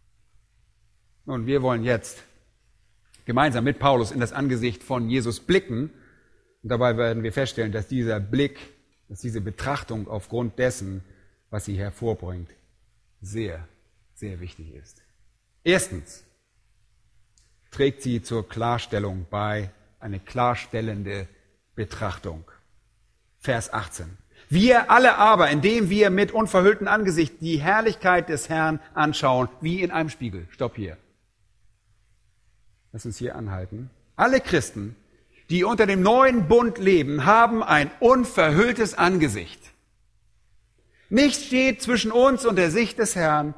Und wir wollen jetzt gemeinsam mit Paulus in das Angesicht von Jesus blicken. Und dabei werden wir feststellen, dass dieser Blick, dass diese Betrachtung aufgrund dessen, was sie hervorbringt, sehr, sehr wichtig ist. Erstens trägt sie zur Klarstellung bei, eine klarstellende Betrachtung. Vers achtzehn. Wir alle aber, indem wir mit unverhülltem Angesicht die Herrlichkeit des Herrn anschauen, wie in einem Spiegel. Stopp hier. Lass uns hier anhalten. Alle Christen, die unter dem neuen Bund leben, haben ein unverhülltes Angesicht. Nichts steht zwischen uns und der Sicht des Herrn.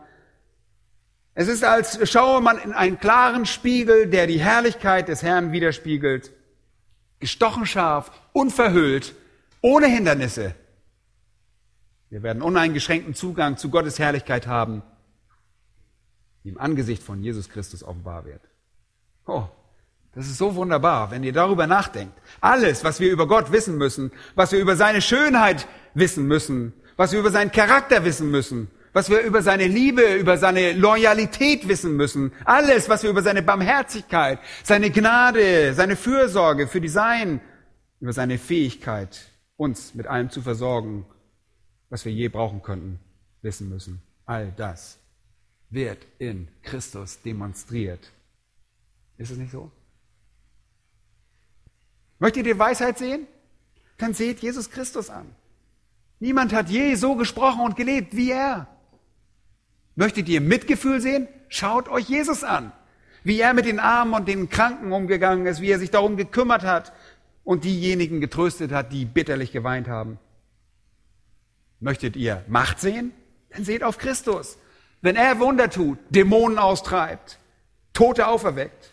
Es ist, als schaue man in einen klaren Spiegel, der die Herrlichkeit des Herrn widerspiegelt. Gestochen scharf, unverhüllt, ohne Hindernisse. Wir werden uneingeschränkten Zugang zu Gottes Herrlichkeit haben, die im Angesicht von Jesus Christus offenbar wird. Oh, das ist so wunderbar, wenn ihr darüber nachdenkt. Alles, was wir über Gott wissen müssen, was wir über seine Schönheit wissen müssen, was wir über seinen Charakter wissen müssen, was wir über seine Liebe, über seine Loyalität wissen müssen, alles, was wir über seine Barmherzigkeit, seine Gnade, seine Fürsorge für die Seinen, über seine Fähigkeit, uns mit allem zu versorgen, was wir je brauchen könnten, wissen müssen. All das wird in Christus demonstriert. Ist es nicht so? Möchtet ihr Weisheit sehen? Dann seht Jesus Christus an. Niemand hat je so gesprochen und gelebt wie er. Möchtet ihr Mitgefühl sehen? Schaut euch Jesus an. Wie er mit den Armen und den Kranken umgegangen ist, wie er sich darum gekümmert hat und diejenigen getröstet hat, die bitterlich geweint haben. Möchtet ihr Macht sehen? Dann seht auf Christus. Wenn er Wunder tut, Dämonen austreibt, Tote auferweckt.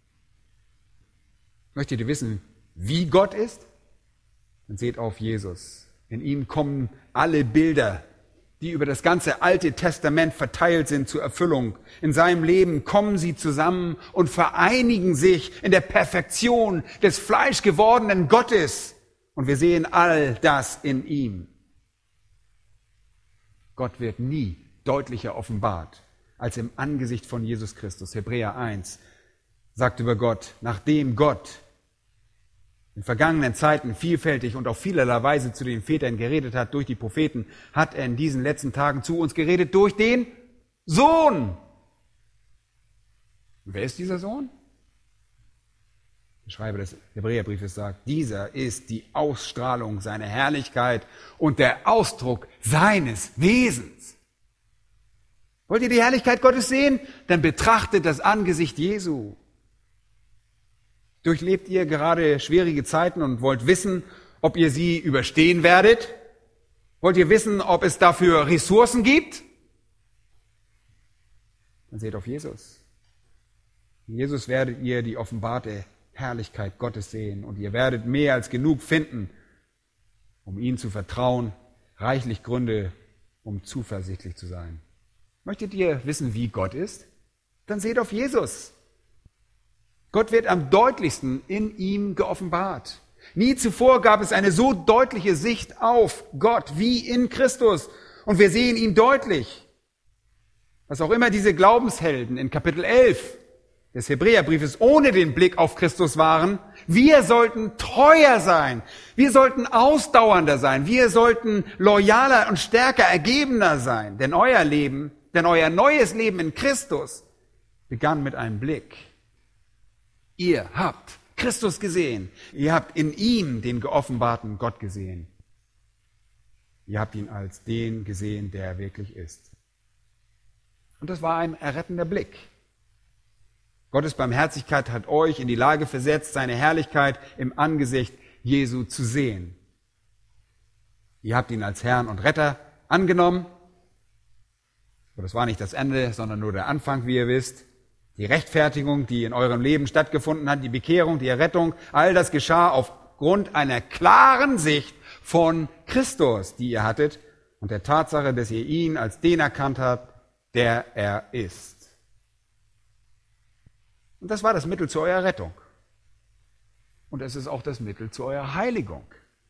Möchtet ihr wissen, wie Gott ist? Dann seht auf Jesus. In ihm kommen alle Bilder, die über das ganze Alte Testament verteilt sind, zur Erfüllung. In seinem Leben kommen sie zusammen und vereinigen sich in der Perfektion des fleischgewordenen Gottes. Und wir sehen all das in ihm. Gott wird nie deutlicher offenbart als im Angesicht von Jesus Christus. Hebräer eins sagt über Gott, nachdem Gott in vergangenen Zeiten vielfältig und auf vielerlei Weise zu den Vätern geredet hat durch die Propheten, hat er in diesen letzten Tagen zu uns geredet durch den Sohn. Und wer ist dieser Sohn? Der Schreiber des Hebräerbriefes sagt, dieser ist die Ausstrahlung seiner Herrlichkeit und der Ausdruck seines Wesens. Wollt ihr die Herrlichkeit Gottes sehen? Dann betrachtet das Angesicht Jesu. Durchlebt ihr gerade schwierige Zeiten und wollt wissen, ob ihr sie überstehen werdet? Wollt ihr wissen, ob es dafür Ressourcen gibt? Dann seht auf Jesus. In Jesus werdet ihr die offenbarte Herrlichkeit Gottes sehen und ihr werdet mehr als genug finden, um ihm zu vertrauen, reichlich Gründe, um zuversichtlich zu sein. Möchtet ihr wissen, wie Gott ist? Dann seht auf Jesus. Gott wird am deutlichsten in ihm geoffenbart. Nie zuvor gab es eine so deutliche Sicht auf Gott wie in Christus. Und wir sehen ihn deutlich. Was auch immer diese Glaubenshelden in Kapitel elf des Hebräerbriefes ohne den Blick auf Christus waren, wir sollten treuer sein. Wir sollten ausdauernder sein. Wir sollten loyaler und stärker ergebener sein. Denn euer Leben, denn euer neues Leben in Christus begann mit einem Blick. Ihr habt Christus gesehen. Ihr habt in ihm den geoffenbarten Gott gesehen. Ihr habt ihn als den gesehen, der er wirklich ist. Und das war ein errettender Blick. Gottes Barmherzigkeit hat euch in die Lage versetzt, seine Herrlichkeit im Angesicht Jesu zu sehen. Ihr habt ihn als Herrn und Retter angenommen. Aber das war nicht das Ende, sondern nur der Anfang, wie ihr wisst. Die Rechtfertigung, die in eurem Leben stattgefunden hat, die Bekehrung, die Errettung, all das geschah aufgrund einer klaren Sicht von Christus, die ihr hattet, und der Tatsache, dass ihr ihn als den erkannt habt, der er ist. Und das war das Mittel zu eurer Rettung. Und es ist auch das Mittel zu eurer Heiligung.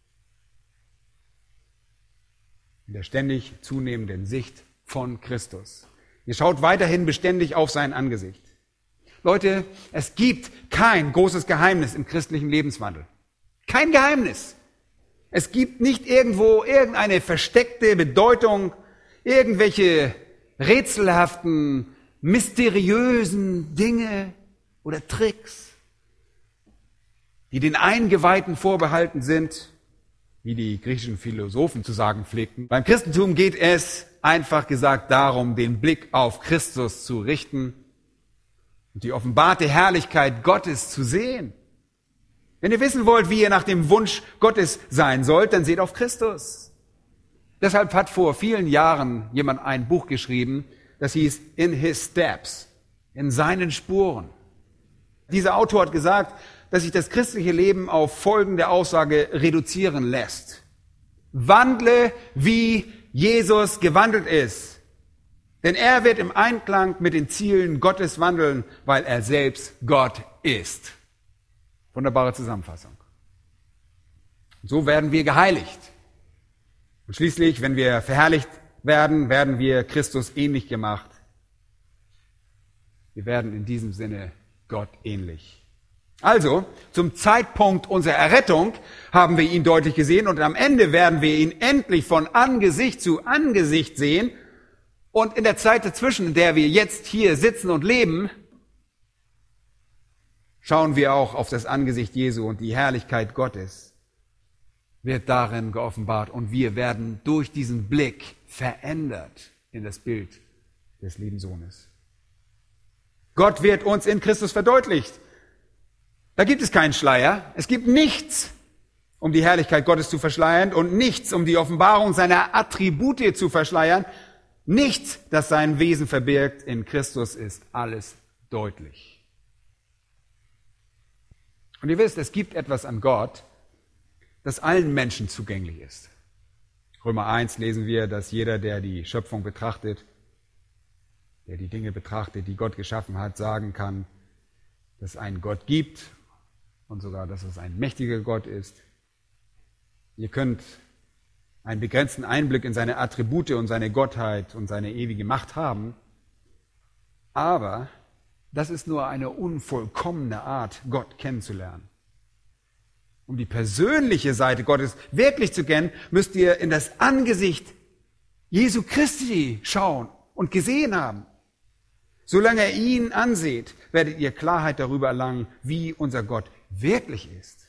In der ständig zunehmenden Sicht von Christus. Ihr schaut weiterhin beständig auf sein Angesicht. Leute, es gibt kein großes Geheimnis im christlichen Lebenswandel. Kein Geheimnis. Es gibt nicht irgendwo irgendeine versteckte Bedeutung, irgendwelche rätselhaften, mysteriösen Dinge oder Tricks, die den Eingeweihten vorbehalten sind, wie die griechischen Philosophen zu sagen pflegten. Beim Christentum geht es einfach gesagt darum, den Blick auf Christus zu richten und die offenbarte Herrlichkeit Gottes zu sehen. Wenn ihr wissen wollt, wie ihr nach dem Wunsch Gottes sein sollt, dann seht auf Christus. Deshalb hat vor vielen Jahren jemand ein Buch geschrieben, das hieß In His Steps, in seinen Spuren. Dieser Autor hat gesagt, dass sich das christliche Leben auf folgende Aussage reduzieren lässt. Wandle, wie Jesus gewandelt ist. Denn er wird im Einklang mit den Zielen Gottes wandeln, weil er selbst Gott ist. Wunderbare Zusammenfassung. Und so werden wir geheiligt. Und schließlich, wenn wir verherrlicht werden, werden wir Christus ähnlich gemacht. Wir werden in diesem Sinne Gott ähnlich. Also, zum Zeitpunkt unserer Errettung haben wir ihn deutlich gesehen und am Ende werden wir ihn endlich von Angesicht zu Angesicht sehen. Und in der Zeit dazwischen, in der wir jetzt hier sitzen und leben, schauen wir auch auf das Angesicht Jesu und die Herrlichkeit Gottes wird darin geoffenbart und wir werden durch diesen Blick verändert in das Bild des lieben Sohnes. Gott wird uns in Christus verdeutlicht. Da gibt es keinen Schleier. Es gibt nichts, um die Herrlichkeit Gottes zu verschleiern und nichts, um die Offenbarung seiner Attribute zu verschleiern. Nichts, das sein Wesen verbirgt. In Christus ist alles deutlich. Und ihr wisst, es gibt etwas an Gott, das allen Menschen zugänglich ist. Römer eins lesen wir, dass jeder, der die Schöpfung betrachtet, der die Dinge betrachtet, die Gott geschaffen hat, sagen kann, dass es einen Gott gibt und sogar, dass es ein mächtiger Gott ist. Ihr könnt einen begrenzten Einblick in seine Attribute und seine Gottheit und seine ewige Macht haben, aber das ist nur eine unvollkommene Art, Gott kennenzulernen. Um die persönliche Seite Gottes wirklich zu kennen, müsst ihr in das Angesicht Jesu Christi schauen und gesehen haben. Solange ihr ihn anseht, werdet ihr Klarheit darüber erlangen, wie unser Gott wirklich ist.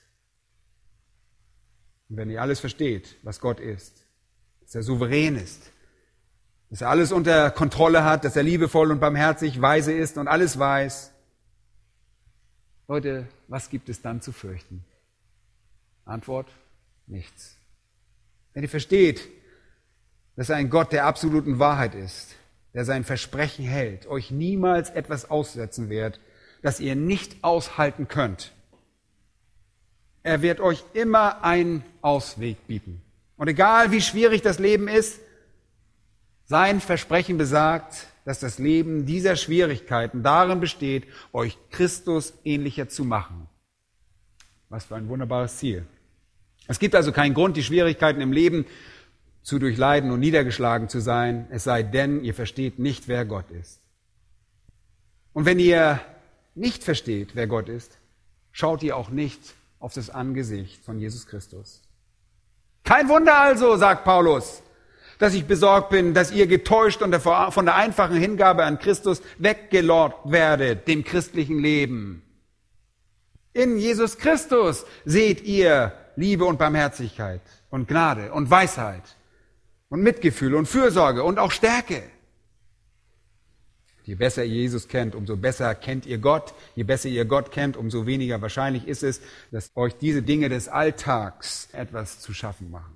Und wenn ihr alles versteht, was Gott ist, dass er souverän ist, dass er alles unter Kontrolle hat, dass er liebevoll und barmherzig, weise ist und alles weiß, Leute, was gibt es dann zu fürchten? Antwort, nichts. Wenn ihr versteht, dass er ein Gott der absoluten Wahrheit ist, der sein Versprechen hält, euch niemals etwas aussetzen wird, das ihr nicht aushalten könnt. Er wird euch immer einen Ausweg bieten. Und egal wie schwierig das Leben ist, sein Versprechen besagt, dass das Leben dieser Schwierigkeiten darin besteht, euch Christus ähnlicher zu machen. Was für ein wunderbares Ziel. Es gibt also keinen Grund, die Schwierigkeiten im Leben zu durchleiden und niedergeschlagen zu sein, es sei denn, ihr versteht nicht, wer Gott ist. Und wenn ihr nicht versteht, wer Gott ist, schaut ihr auch nicht auf das Angesicht von Jesus Christus. Kein Wunder also, sagt Paulus, dass ich besorgt bin, dass ihr getäuscht und von der einfachen Hingabe an Christus weggelockt werdet, dem christlichen Leben. In Jesus Christus seht ihr Liebe und Barmherzigkeit und Gnade und Weisheit und Mitgefühl und Fürsorge und auch Stärke. Je besser ihr Jesus kennt, umso besser kennt ihr Gott. Je besser ihr Gott kennt, umso weniger wahrscheinlich ist es, dass euch diese Dinge des Alltags etwas zu schaffen machen.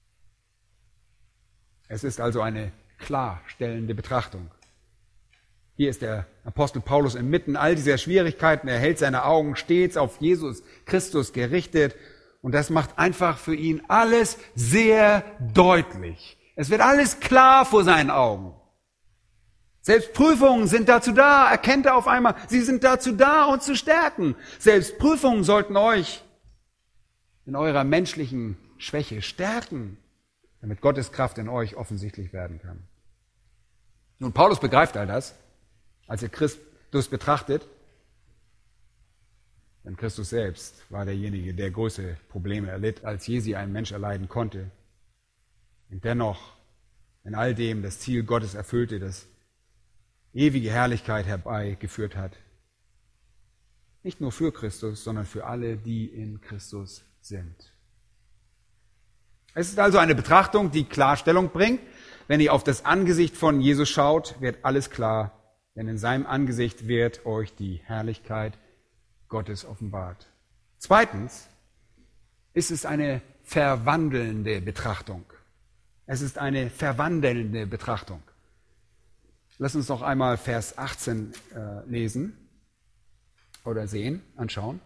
Es ist also eine klarstellende Betrachtung. Hier ist der Apostel Paulus inmitten all dieser Schwierigkeiten. Er hält seine Augen stets auf Jesus Christus gerichtet. Und das macht einfach für ihn alles sehr deutlich. Es wird alles klar vor seinen Augen. Selbst Prüfungen sind dazu da, erkennt er auf einmal, sie sind dazu da, uns zu stärken. Selbst Prüfungen sollten euch in eurer menschlichen Schwäche stärken, damit Gottes Kraft in euch offensichtlich werden kann. Nun, Paulus begreift all das, als er Christus betrachtet, denn Christus selbst war derjenige, der große Probleme erlitt, als je sie ein Mensch erleiden konnte. Und dennoch in all dem das Ziel Gottes erfüllte, das ewige Herrlichkeit herbeigeführt hat. Nicht nur für Christus, sondern für alle, die in Christus sind. Es ist also eine Betrachtung, die Klarstellung bringt. Wenn ihr auf das Angesicht von Jesus schaut, wird alles klar, denn in seinem Angesicht wird euch die Herrlichkeit Gottes offenbart. Zweitens ist es eine verwandelnde Betrachtung. Es ist eine verwandelnde Betrachtung. Lass uns noch einmal Vers achtzehn äh, lesen oder sehen, anschauen,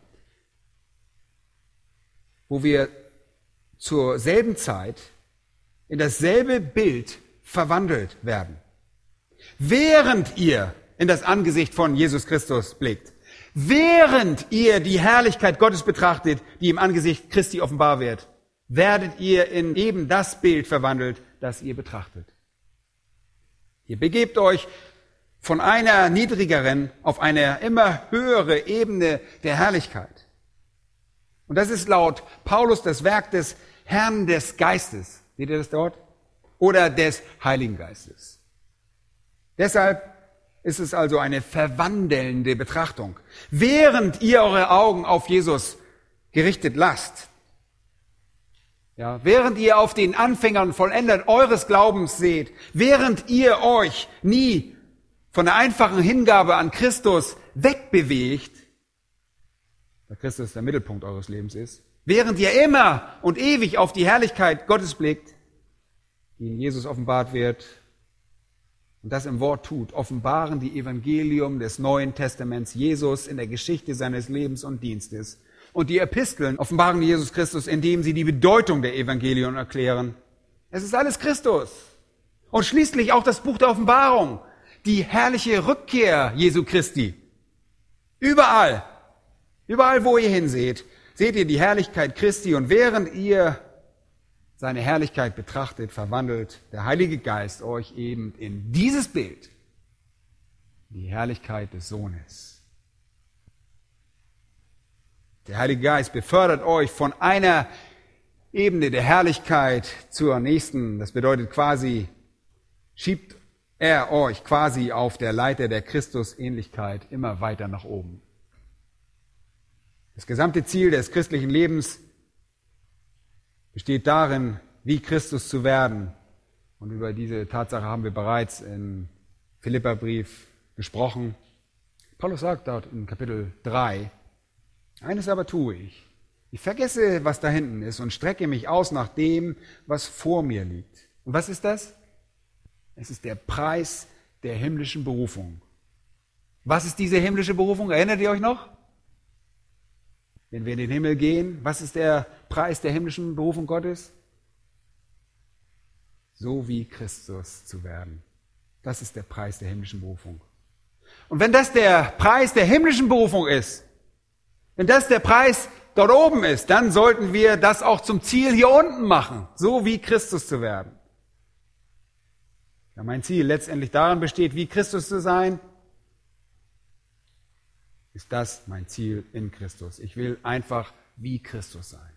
wo wir zur selben Zeit in dasselbe Bild verwandelt werden. Während ihr in das Angesicht von Jesus Christus blickt, während ihr die Herrlichkeit Gottes betrachtet, die im Angesicht Christi offenbar wird, werdet ihr in eben das Bild verwandelt, das ihr betrachtet. Ihr begebt euch von einer niedrigeren auf eine immer höhere Ebene der Herrlichkeit. Und das ist laut Paulus das Werk des Herrn des Geistes. Seht ihr das dort? Oder des Heiligen Geistes. Deshalb ist es also eine verwandelnde Betrachtung. Während ihr eure Augen auf Jesus gerichtet lasst, ja, während ihr auf den Anfänger und Vollender eures Glaubens seht, während ihr euch nie von der einfachen Hingabe an Christus wegbewegt, weil Christus der Mittelpunkt eures Lebens ist, während ihr immer und ewig auf die Herrlichkeit Gottes blickt, die in Jesus offenbart wird, und das im Wort tut, offenbaren die Evangelium des Neuen Testaments Jesus in der Geschichte seines Lebens und Dienstes. Und die Episteln offenbaren Jesus Christus, indem sie die Bedeutung der Evangelien erklären. Es ist alles Christus. Und schließlich auch das Buch der Offenbarung, die herrliche Rückkehr Jesu Christi. Überall, überall wo ihr hinseht, seht ihr die Herrlichkeit Christi, und während ihr seine Herrlichkeit betrachtet, verwandelt der Heilige Geist euch eben in dieses Bild, die Herrlichkeit des Sohnes. Der Heilige Geist befördert euch von einer Ebene der Herrlichkeit zur nächsten. Das bedeutet quasi, schiebt er euch quasi auf der Leiter der Christusähnlichkeit immer weiter nach oben. Das gesamte Ziel des christlichen Lebens besteht darin, wie Christus zu werden. Und über diese Tatsache haben wir bereits im Philipperbrief gesprochen. Paulus sagt dort in Kapitel drei, eines aber tue ich. Ich vergesse, was da hinten ist, und strecke mich aus nach dem, was vor mir liegt. Und was ist das? Es ist der Preis der himmlischen Berufung. Was ist diese himmlische Berufung? Erinnert ihr euch noch? Wenn wir in den Himmel gehen, was ist der Preis der himmlischen Berufung Gottes? So wie Christus zu werden. Das ist der Preis der himmlischen Berufung. Und wenn das der Preis der himmlischen Berufung ist, wenn das der Preis dort oben ist, dann sollten wir das auch zum Ziel hier unten machen, so wie Christus zu werden. Ja, mein Ziel letztendlich darin besteht, wie Christus zu sein, ist das mein Ziel in Christus. Ich will einfach wie Christus sein.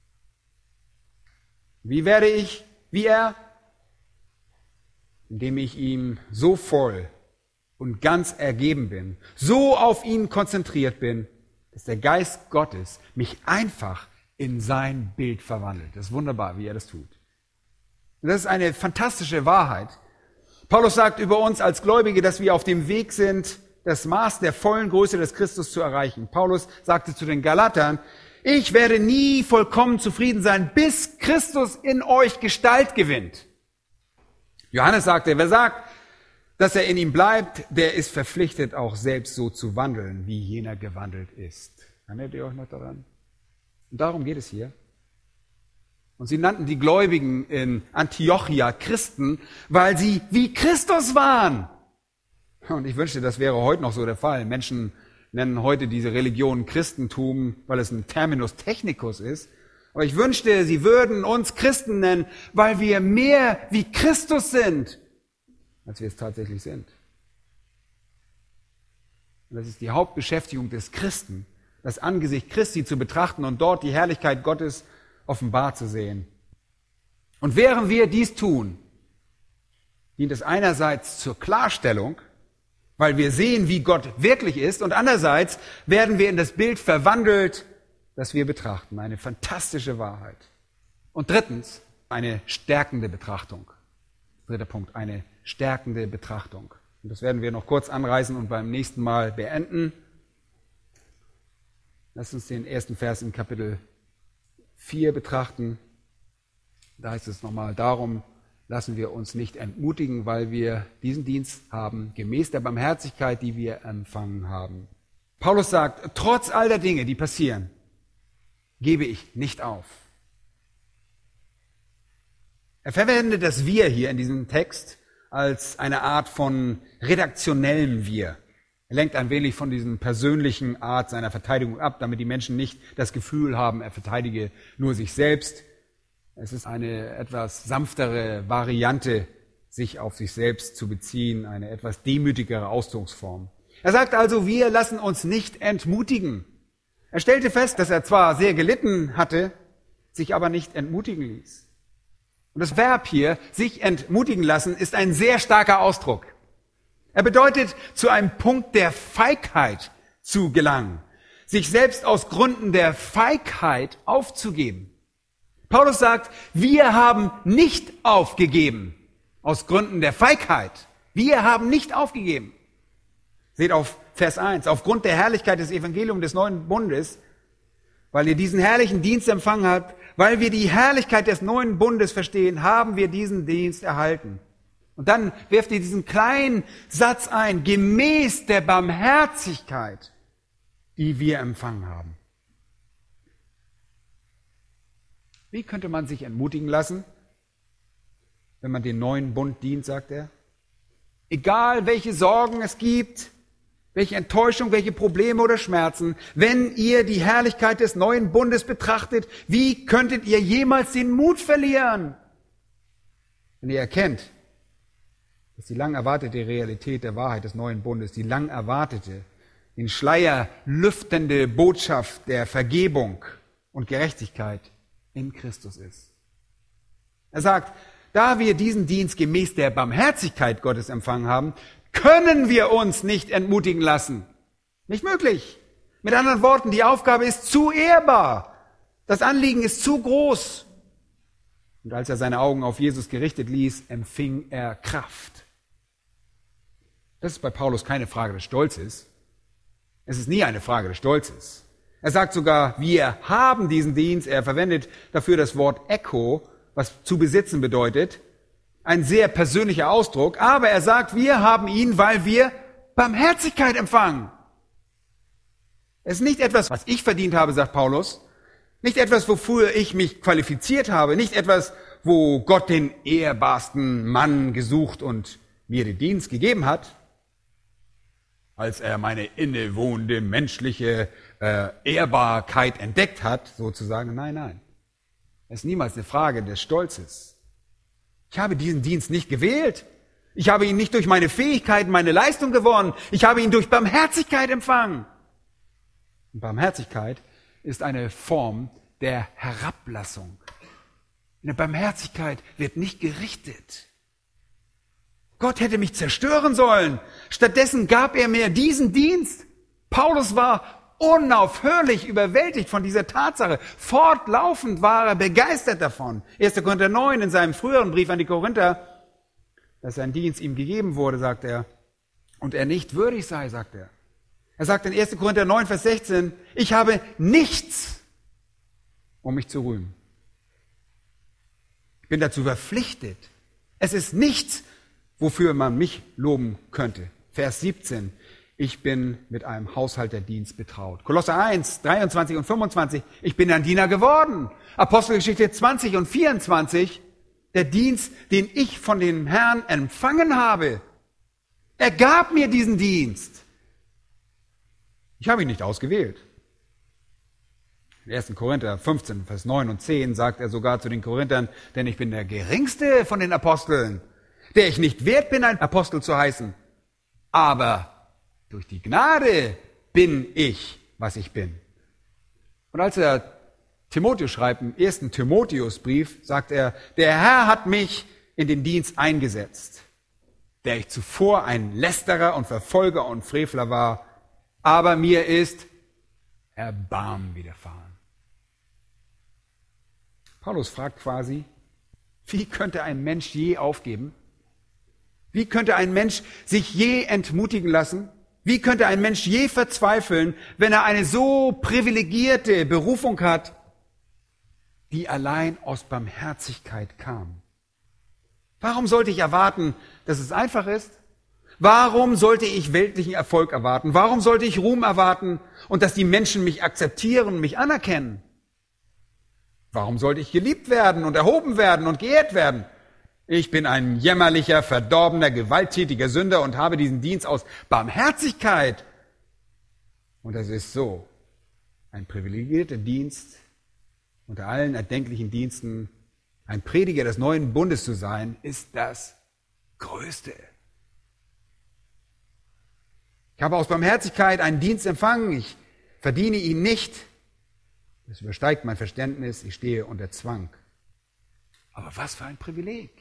Wie werde ich wie er? Indem ich ihm so voll und ganz ergeben bin, so auf ihn konzentriert bin, dass der Geist Gottes mich einfach in sein Bild verwandelt. Das ist wunderbar, wie er das tut. Und das ist eine fantastische Wahrheit, Paulus sagt über uns als Gläubige, dass wir auf dem Weg sind, das Maß der vollen Größe des Christus zu erreichen. Paulus sagte zu den Galatern, ich werde nie vollkommen zufrieden sein, bis Christus in euch Gestalt gewinnt. Johannes sagte, wer sagt, dass er in ihm bleibt, der ist verpflichtet, auch selbst so zu wandeln, wie jener gewandelt ist. Erinnert ihr euch noch daran? Und darum geht es hier. Und sie nannten die Gläubigen in Antiochia Christen, weil sie wie Christus waren. Und ich wünschte, das wäre heute noch so der Fall. Menschen nennen heute diese Religion Christentum, weil es ein Terminus technicus ist. Aber ich wünschte, sie würden uns Christen nennen, weil wir mehr wie Christus sind, als wir es tatsächlich sind. Und das ist die Hauptbeschäftigung des Christen, das Angesicht Christi zu betrachten und dort die Herrlichkeit Gottes offenbar zu sehen. Und während wir dies tun, dient es einerseits zur Klarstellung, weil wir sehen, wie Gott wirklich ist, und andererseits werden wir in das Bild verwandelt, das wir betrachten. Eine fantastische Wahrheit. Und drittens, eine stärkende Betrachtung. Dritter Punkt, eine stärkende Betrachtung. Und das werden wir noch kurz anreißen und beim nächsten Mal beenden. Lass uns den ersten Vers in Kapitel vier betrachten. Da heißt es nochmal, darum lassen wir uns nicht entmutigen, weil wir diesen Dienst haben, gemäß der Barmherzigkeit, die wir empfangen haben. Paulus sagt, trotz all der Dinge, die passieren, gebe ich nicht auf. Er verwendet das Wir hier in diesem Text als eine Art von redaktionellem Wir. Er lenkt ein wenig von diesem persönlichen Art seiner Verteidigung ab, damit die Menschen nicht das Gefühl haben, er verteidige nur sich selbst. Es ist eine etwas sanftere Variante, sich auf sich selbst zu beziehen, eine etwas demütigere Ausdrucksform. Er sagt also, wir lassen uns nicht entmutigen. Er stellte fest, dass er zwar sehr gelitten hatte, sich aber nicht entmutigen ließ. Und das Verb hier, sich entmutigen lassen, ist ein sehr starker Ausdruck. Er bedeutet, zu einem Punkt der Feigheit zu gelangen, sich selbst aus Gründen der Feigheit aufzugeben. Paulus sagt, wir haben nicht aufgegeben, aus Gründen der Feigheit. Wir haben nicht aufgegeben. Seht auf Vers eins, aufgrund der Herrlichkeit des Evangeliums des neuen Bundes, weil ihr diesen herrlichen Dienst empfangen habt, weil wir die Herrlichkeit des neuen Bundes verstehen, haben wir diesen Dienst erhalten. Und dann wirft ihr diesen kleinen Satz ein, gemäß der Barmherzigkeit, die wir empfangen haben. Wie könnte man sich entmutigen lassen, wenn man den neuen Bund dient, sagt er? Egal, welche Sorgen es gibt, welche Enttäuschung, welche Probleme oder Schmerzen, wenn ihr die Herrlichkeit des neuen Bundes betrachtet, wie könntet ihr jemals den Mut verlieren? Wenn ihr erkennt, dass die lang erwartete Realität der Wahrheit des neuen Bundes, die lang erwartete, den Schleier lüftende Botschaft der Vergebung und Gerechtigkeit in Christus ist. Er sagt, da wir diesen Dienst gemäß der Barmherzigkeit Gottes empfangen haben, können wir uns nicht entmutigen lassen. Nicht möglich. Mit anderen Worten, die Aufgabe ist zu ehrbar. Das Anliegen ist zu groß. Und als er seine Augen auf Jesus gerichtet ließ, empfing er Kraft. Das ist bei Paulus keine Frage des Stolzes. Es ist nie eine Frage des Stolzes. Er sagt sogar, wir haben diesen Dienst. Er verwendet dafür das Wort Echo, was zu besitzen bedeutet. Ein sehr persönlicher Ausdruck. Aber er sagt, wir haben ihn, weil wir Barmherzigkeit empfangen. Es ist nicht etwas, was ich verdient habe, sagt Paulus. Nicht etwas, wofür ich mich qualifiziert habe. Nicht etwas, wo Gott den ehrbarsten Mann gesucht und mir den Dienst gegeben hat, als er meine innewohnende menschliche äh, Ehrbarkeit entdeckt hat, sozusagen. Nein, nein. Es ist niemals eine Frage des Stolzes. Ich habe diesen Dienst nicht gewählt. Ich habe ihn nicht durch meine Fähigkeiten, meine Leistung gewonnen. Ich habe ihn durch Barmherzigkeit empfangen. Und Barmherzigkeit ist eine Form der Herablassung. Eine Barmherzigkeit wird nicht gerichtet. Gott hätte mich zerstören sollen. Stattdessen gab er mir diesen Dienst. Paulus war unaufhörlich überwältigt von dieser Tatsache. Fortlaufend war er begeistert davon. erster Korinther neun in seinem früheren Brief an die Korinther dass sein Dienst ihm gegeben wurde, sagt er, und er nicht würdig sei, sagt er. Er sagt in erster Korinther neun, Vers sechzehn, ich habe nichts, um mich zu rühmen. Ich bin dazu verpflichtet. Es ist nichts, wofür man mich loben könnte. Vers siebzehn, ich bin mit einem Haushalterdienst betraut. Kolosser eins, dreiundzwanzig und fünfundzwanzig, ich bin ein Diener geworden. Apostelgeschichte zwanzig und vierundzwanzig, der Dienst, den ich von dem Herrn empfangen habe. Er gab mir diesen Dienst. Ich habe ihn nicht ausgewählt. In erster Korinther fünfzehn, Vers neun und zehn sagt er sogar zu den Korinthern, denn ich bin der geringste von den Aposteln, der ich nicht wert bin, ein Apostel zu heißen. Aber durch die Gnade bin ich, was ich bin. Und als er Timotheus schreibt, im ersten Timotheusbrief, sagt er, der Herr hat mich in den Dienst eingesetzt, der ich zuvor ein Lästerer und Verfolger und Frevler war, aber mir ist Erbarmen widerfahren. Paulus fragt quasi, wie könnte ein Mensch je aufgeben? Wie könnte ein Mensch sich je entmutigen lassen? Wie könnte ein Mensch je verzweifeln, wenn er eine so privilegierte Berufung hat, die allein aus Barmherzigkeit kam? Warum sollte ich erwarten, dass es einfach ist? Warum sollte ich weltlichen Erfolg erwarten? Warum sollte ich Ruhm erwarten und dass die Menschen mich akzeptieren, mich anerkennen? Warum sollte ich geliebt werden und erhoben werden und geehrt werden? Ich bin ein jämmerlicher, verdorbener, gewalttätiger Sünder und habe diesen Dienst aus Barmherzigkeit. Und es ist so, ein privilegierter Dienst unter allen erdenklichen Diensten, ein Prediger des neuen Bundes zu sein, ist das Größte. Ich habe aus Barmherzigkeit einen Dienst empfangen, ich verdiene ihn nicht. Das übersteigt mein Verständnis, ich stehe unter Zwang. Aber was für ein Privileg.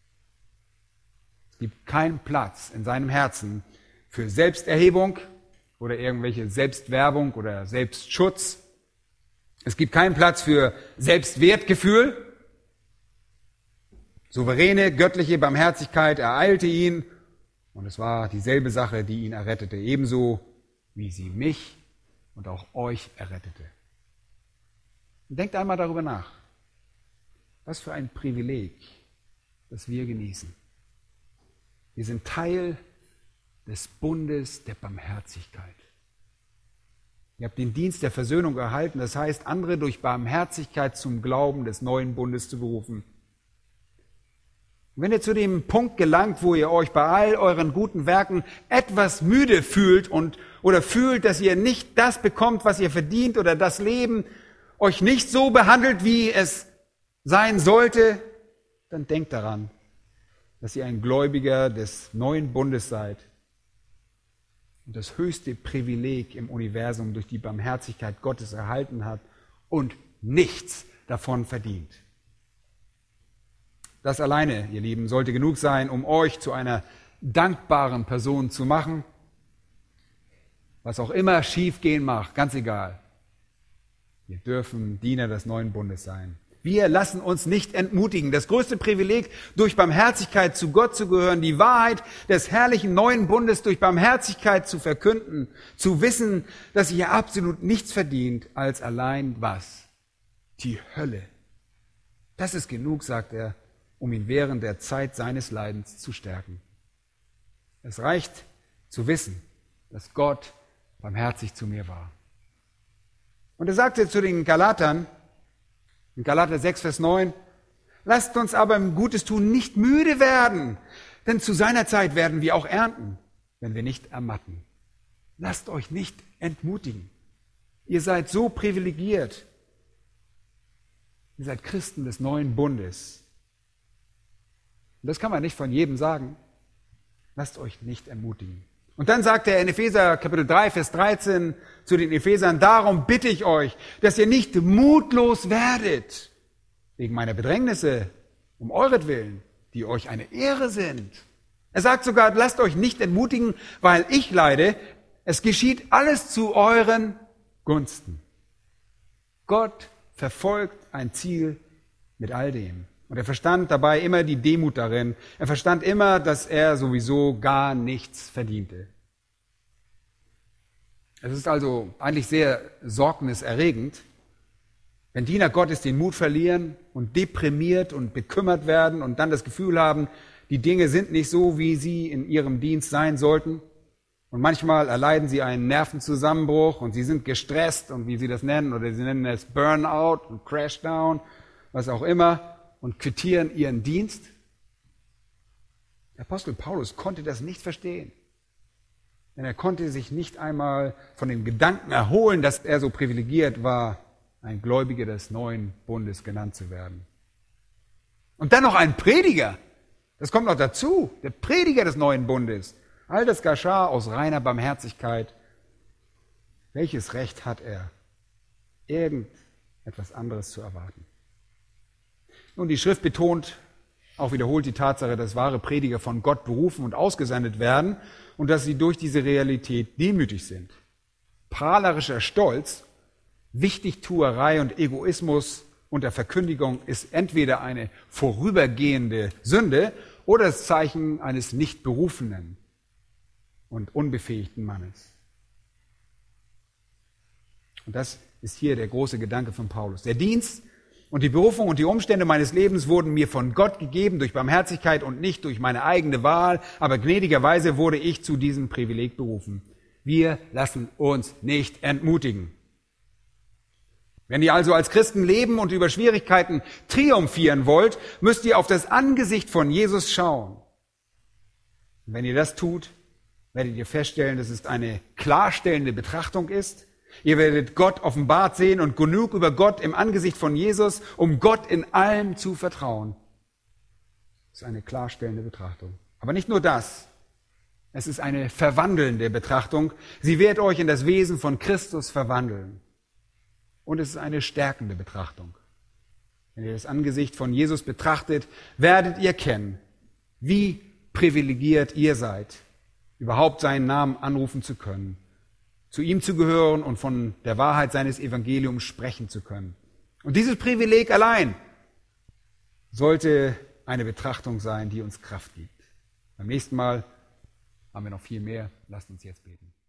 Es gibt keinen Platz in seinem Herzen für Selbsterhebung oder irgendwelche Selbstwerbung oder Selbstschutz. Es gibt keinen Platz für Selbstwertgefühl. Souveräne, göttliche Barmherzigkeit ereilte ihn. Und es war dieselbe Sache, die ihn errettete, ebenso wie sie mich und auch euch errettete. Und denkt einmal darüber nach. Was für ein Privileg, das wir genießen. Wir sind Teil des Bundes der Barmherzigkeit. Ihr habt den Dienst der Versöhnung erhalten, das heißt, andere durch Barmherzigkeit zum Glauben des neuen Bundes zu berufen. Und wenn ihr zu dem Punkt gelangt, wo ihr euch bei all euren guten Werken etwas müde fühlt und oder fühlt, dass ihr nicht das bekommt, was ihr verdient oder das Leben euch nicht so behandelt, wie es sein sollte, dann denkt daran, dass ihr ein Gläubiger des neuen Bundes seid und das höchste Privileg im Universum durch die Barmherzigkeit Gottes erhalten hat und nichts davon verdient. Das alleine, ihr Lieben, sollte genug sein, um euch zu einer dankbaren Person zu machen. Was auch immer schief gehen mag, ganz egal. Wir dürfen Diener des neuen Bundes sein. Wir lassen uns nicht entmutigen. Das größte Privileg, durch Barmherzigkeit zu Gott zu gehören, die Wahrheit des herrlichen neuen Bundes durch Barmherzigkeit zu verkünden, zu wissen, dass ihr absolut nichts verdient, als allein was? Die Hölle. Das ist genug, sagt er, um ihn während der Zeit seines Leidens zu stärken. Es reicht zu wissen, dass Gott barmherzig zu mir war. Und er sagte zu den Galatern, in Galater sechs, Vers neun, lasst uns aber im Gutes tun nicht müde werden, denn zu seiner Zeit werden wir auch ernten, wenn wir nicht ermatten. Lasst euch nicht entmutigen. Ihr seid so privilegiert. Ihr seid Christen des neuen Bundes. Und das kann man nicht von jedem sagen. Lasst euch nicht ermutigen. Und dann sagt er in Epheser Kapitel drei, Vers dreizehn zu den Ephesern, darum bitte ich euch, dass ihr nicht mutlos werdet, wegen meiner Bedrängnisse, um euretwillen, die euch eine Ehre sind. Er sagt sogar, lasst euch nicht entmutigen, weil ich leide, es geschieht alles zu euren Gunsten. Gott verfolgt ein Ziel mit all dem. Und er verstand dabei immer die Demut darin. Er verstand immer, dass er sowieso gar nichts verdiente. Es ist also eigentlich sehr sorgniserregend, wenn Diener Gottes den Mut verlieren und deprimiert und bekümmert werden und dann das Gefühl haben, die Dinge sind nicht so, wie sie in ihrem Dienst sein sollten. Und manchmal erleiden sie einen Nervenzusammenbruch und sie sind gestresst und wie sie das nennen, oder sie nennen es Burnout und Crashdown, was auch immer, und quittieren ihren Dienst. Der Apostel Paulus konnte das nicht verstehen. Denn er konnte sich nicht einmal von dem Gedanken erholen, dass er so privilegiert war, ein Gläubiger des neuen Bundes genannt zu werden. Und dann noch ein Prediger. Das kommt noch dazu. Der Prediger des neuen Bundes. All das geschah aus reiner Barmherzigkeit. Welches Recht hat er, irgendetwas anderes zu erwarten? Nun, die Schrift betont, auch wiederholt die Tatsache, dass wahre Prediger von Gott berufen und ausgesendet werden und dass sie durch diese Realität demütig sind. Prahlerischer Stolz, Wichtigtuerei und Egoismus unter Verkündigung ist entweder eine vorübergehende Sünde oder das Zeichen eines nicht berufenen und unbefähigten Mannes. Und das ist hier der große Gedanke von Paulus. Der Dienst und die Berufung und die Umstände meines Lebens wurden mir von Gott gegeben durch Barmherzigkeit und nicht durch meine eigene Wahl, aber gnädigerweise wurde ich zu diesem Privileg berufen. Wir lassen uns nicht entmutigen. Wenn ihr also als Christen leben und über Schwierigkeiten triumphieren wollt, müsst ihr auf das Angesicht von Jesus schauen. Und wenn ihr das tut, werdet ihr feststellen, dass es eine klarstellende Betrachtung ist. Ihr werdet Gott offenbart sehen und genug über Gott im Angesicht von Jesus, um Gott in allem zu vertrauen. Das ist eine klarstellende Betrachtung. Aber nicht nur das. Es ist eine verwandelnde Betrachtung. Sie wird euch in das Wesen von Christus verwandeln. Und es ist eine stärkende Betrachtung. Wenn ihr das Angesicht von Jesus betrachtet, werdet ihr kennen, wie privilegiert ihr seid, überhaupt seinen Namen anrufen zu können, zu ihm zu gehören und von der Wahrheit seines Evangeliums sprechen zu können. Und dieses Privileg allein sollte eine Betrachtung sein, die uns Kraft gibt. Beim nächsten Mal haben wir noch viel mehr. Lasst uns jetzt beten.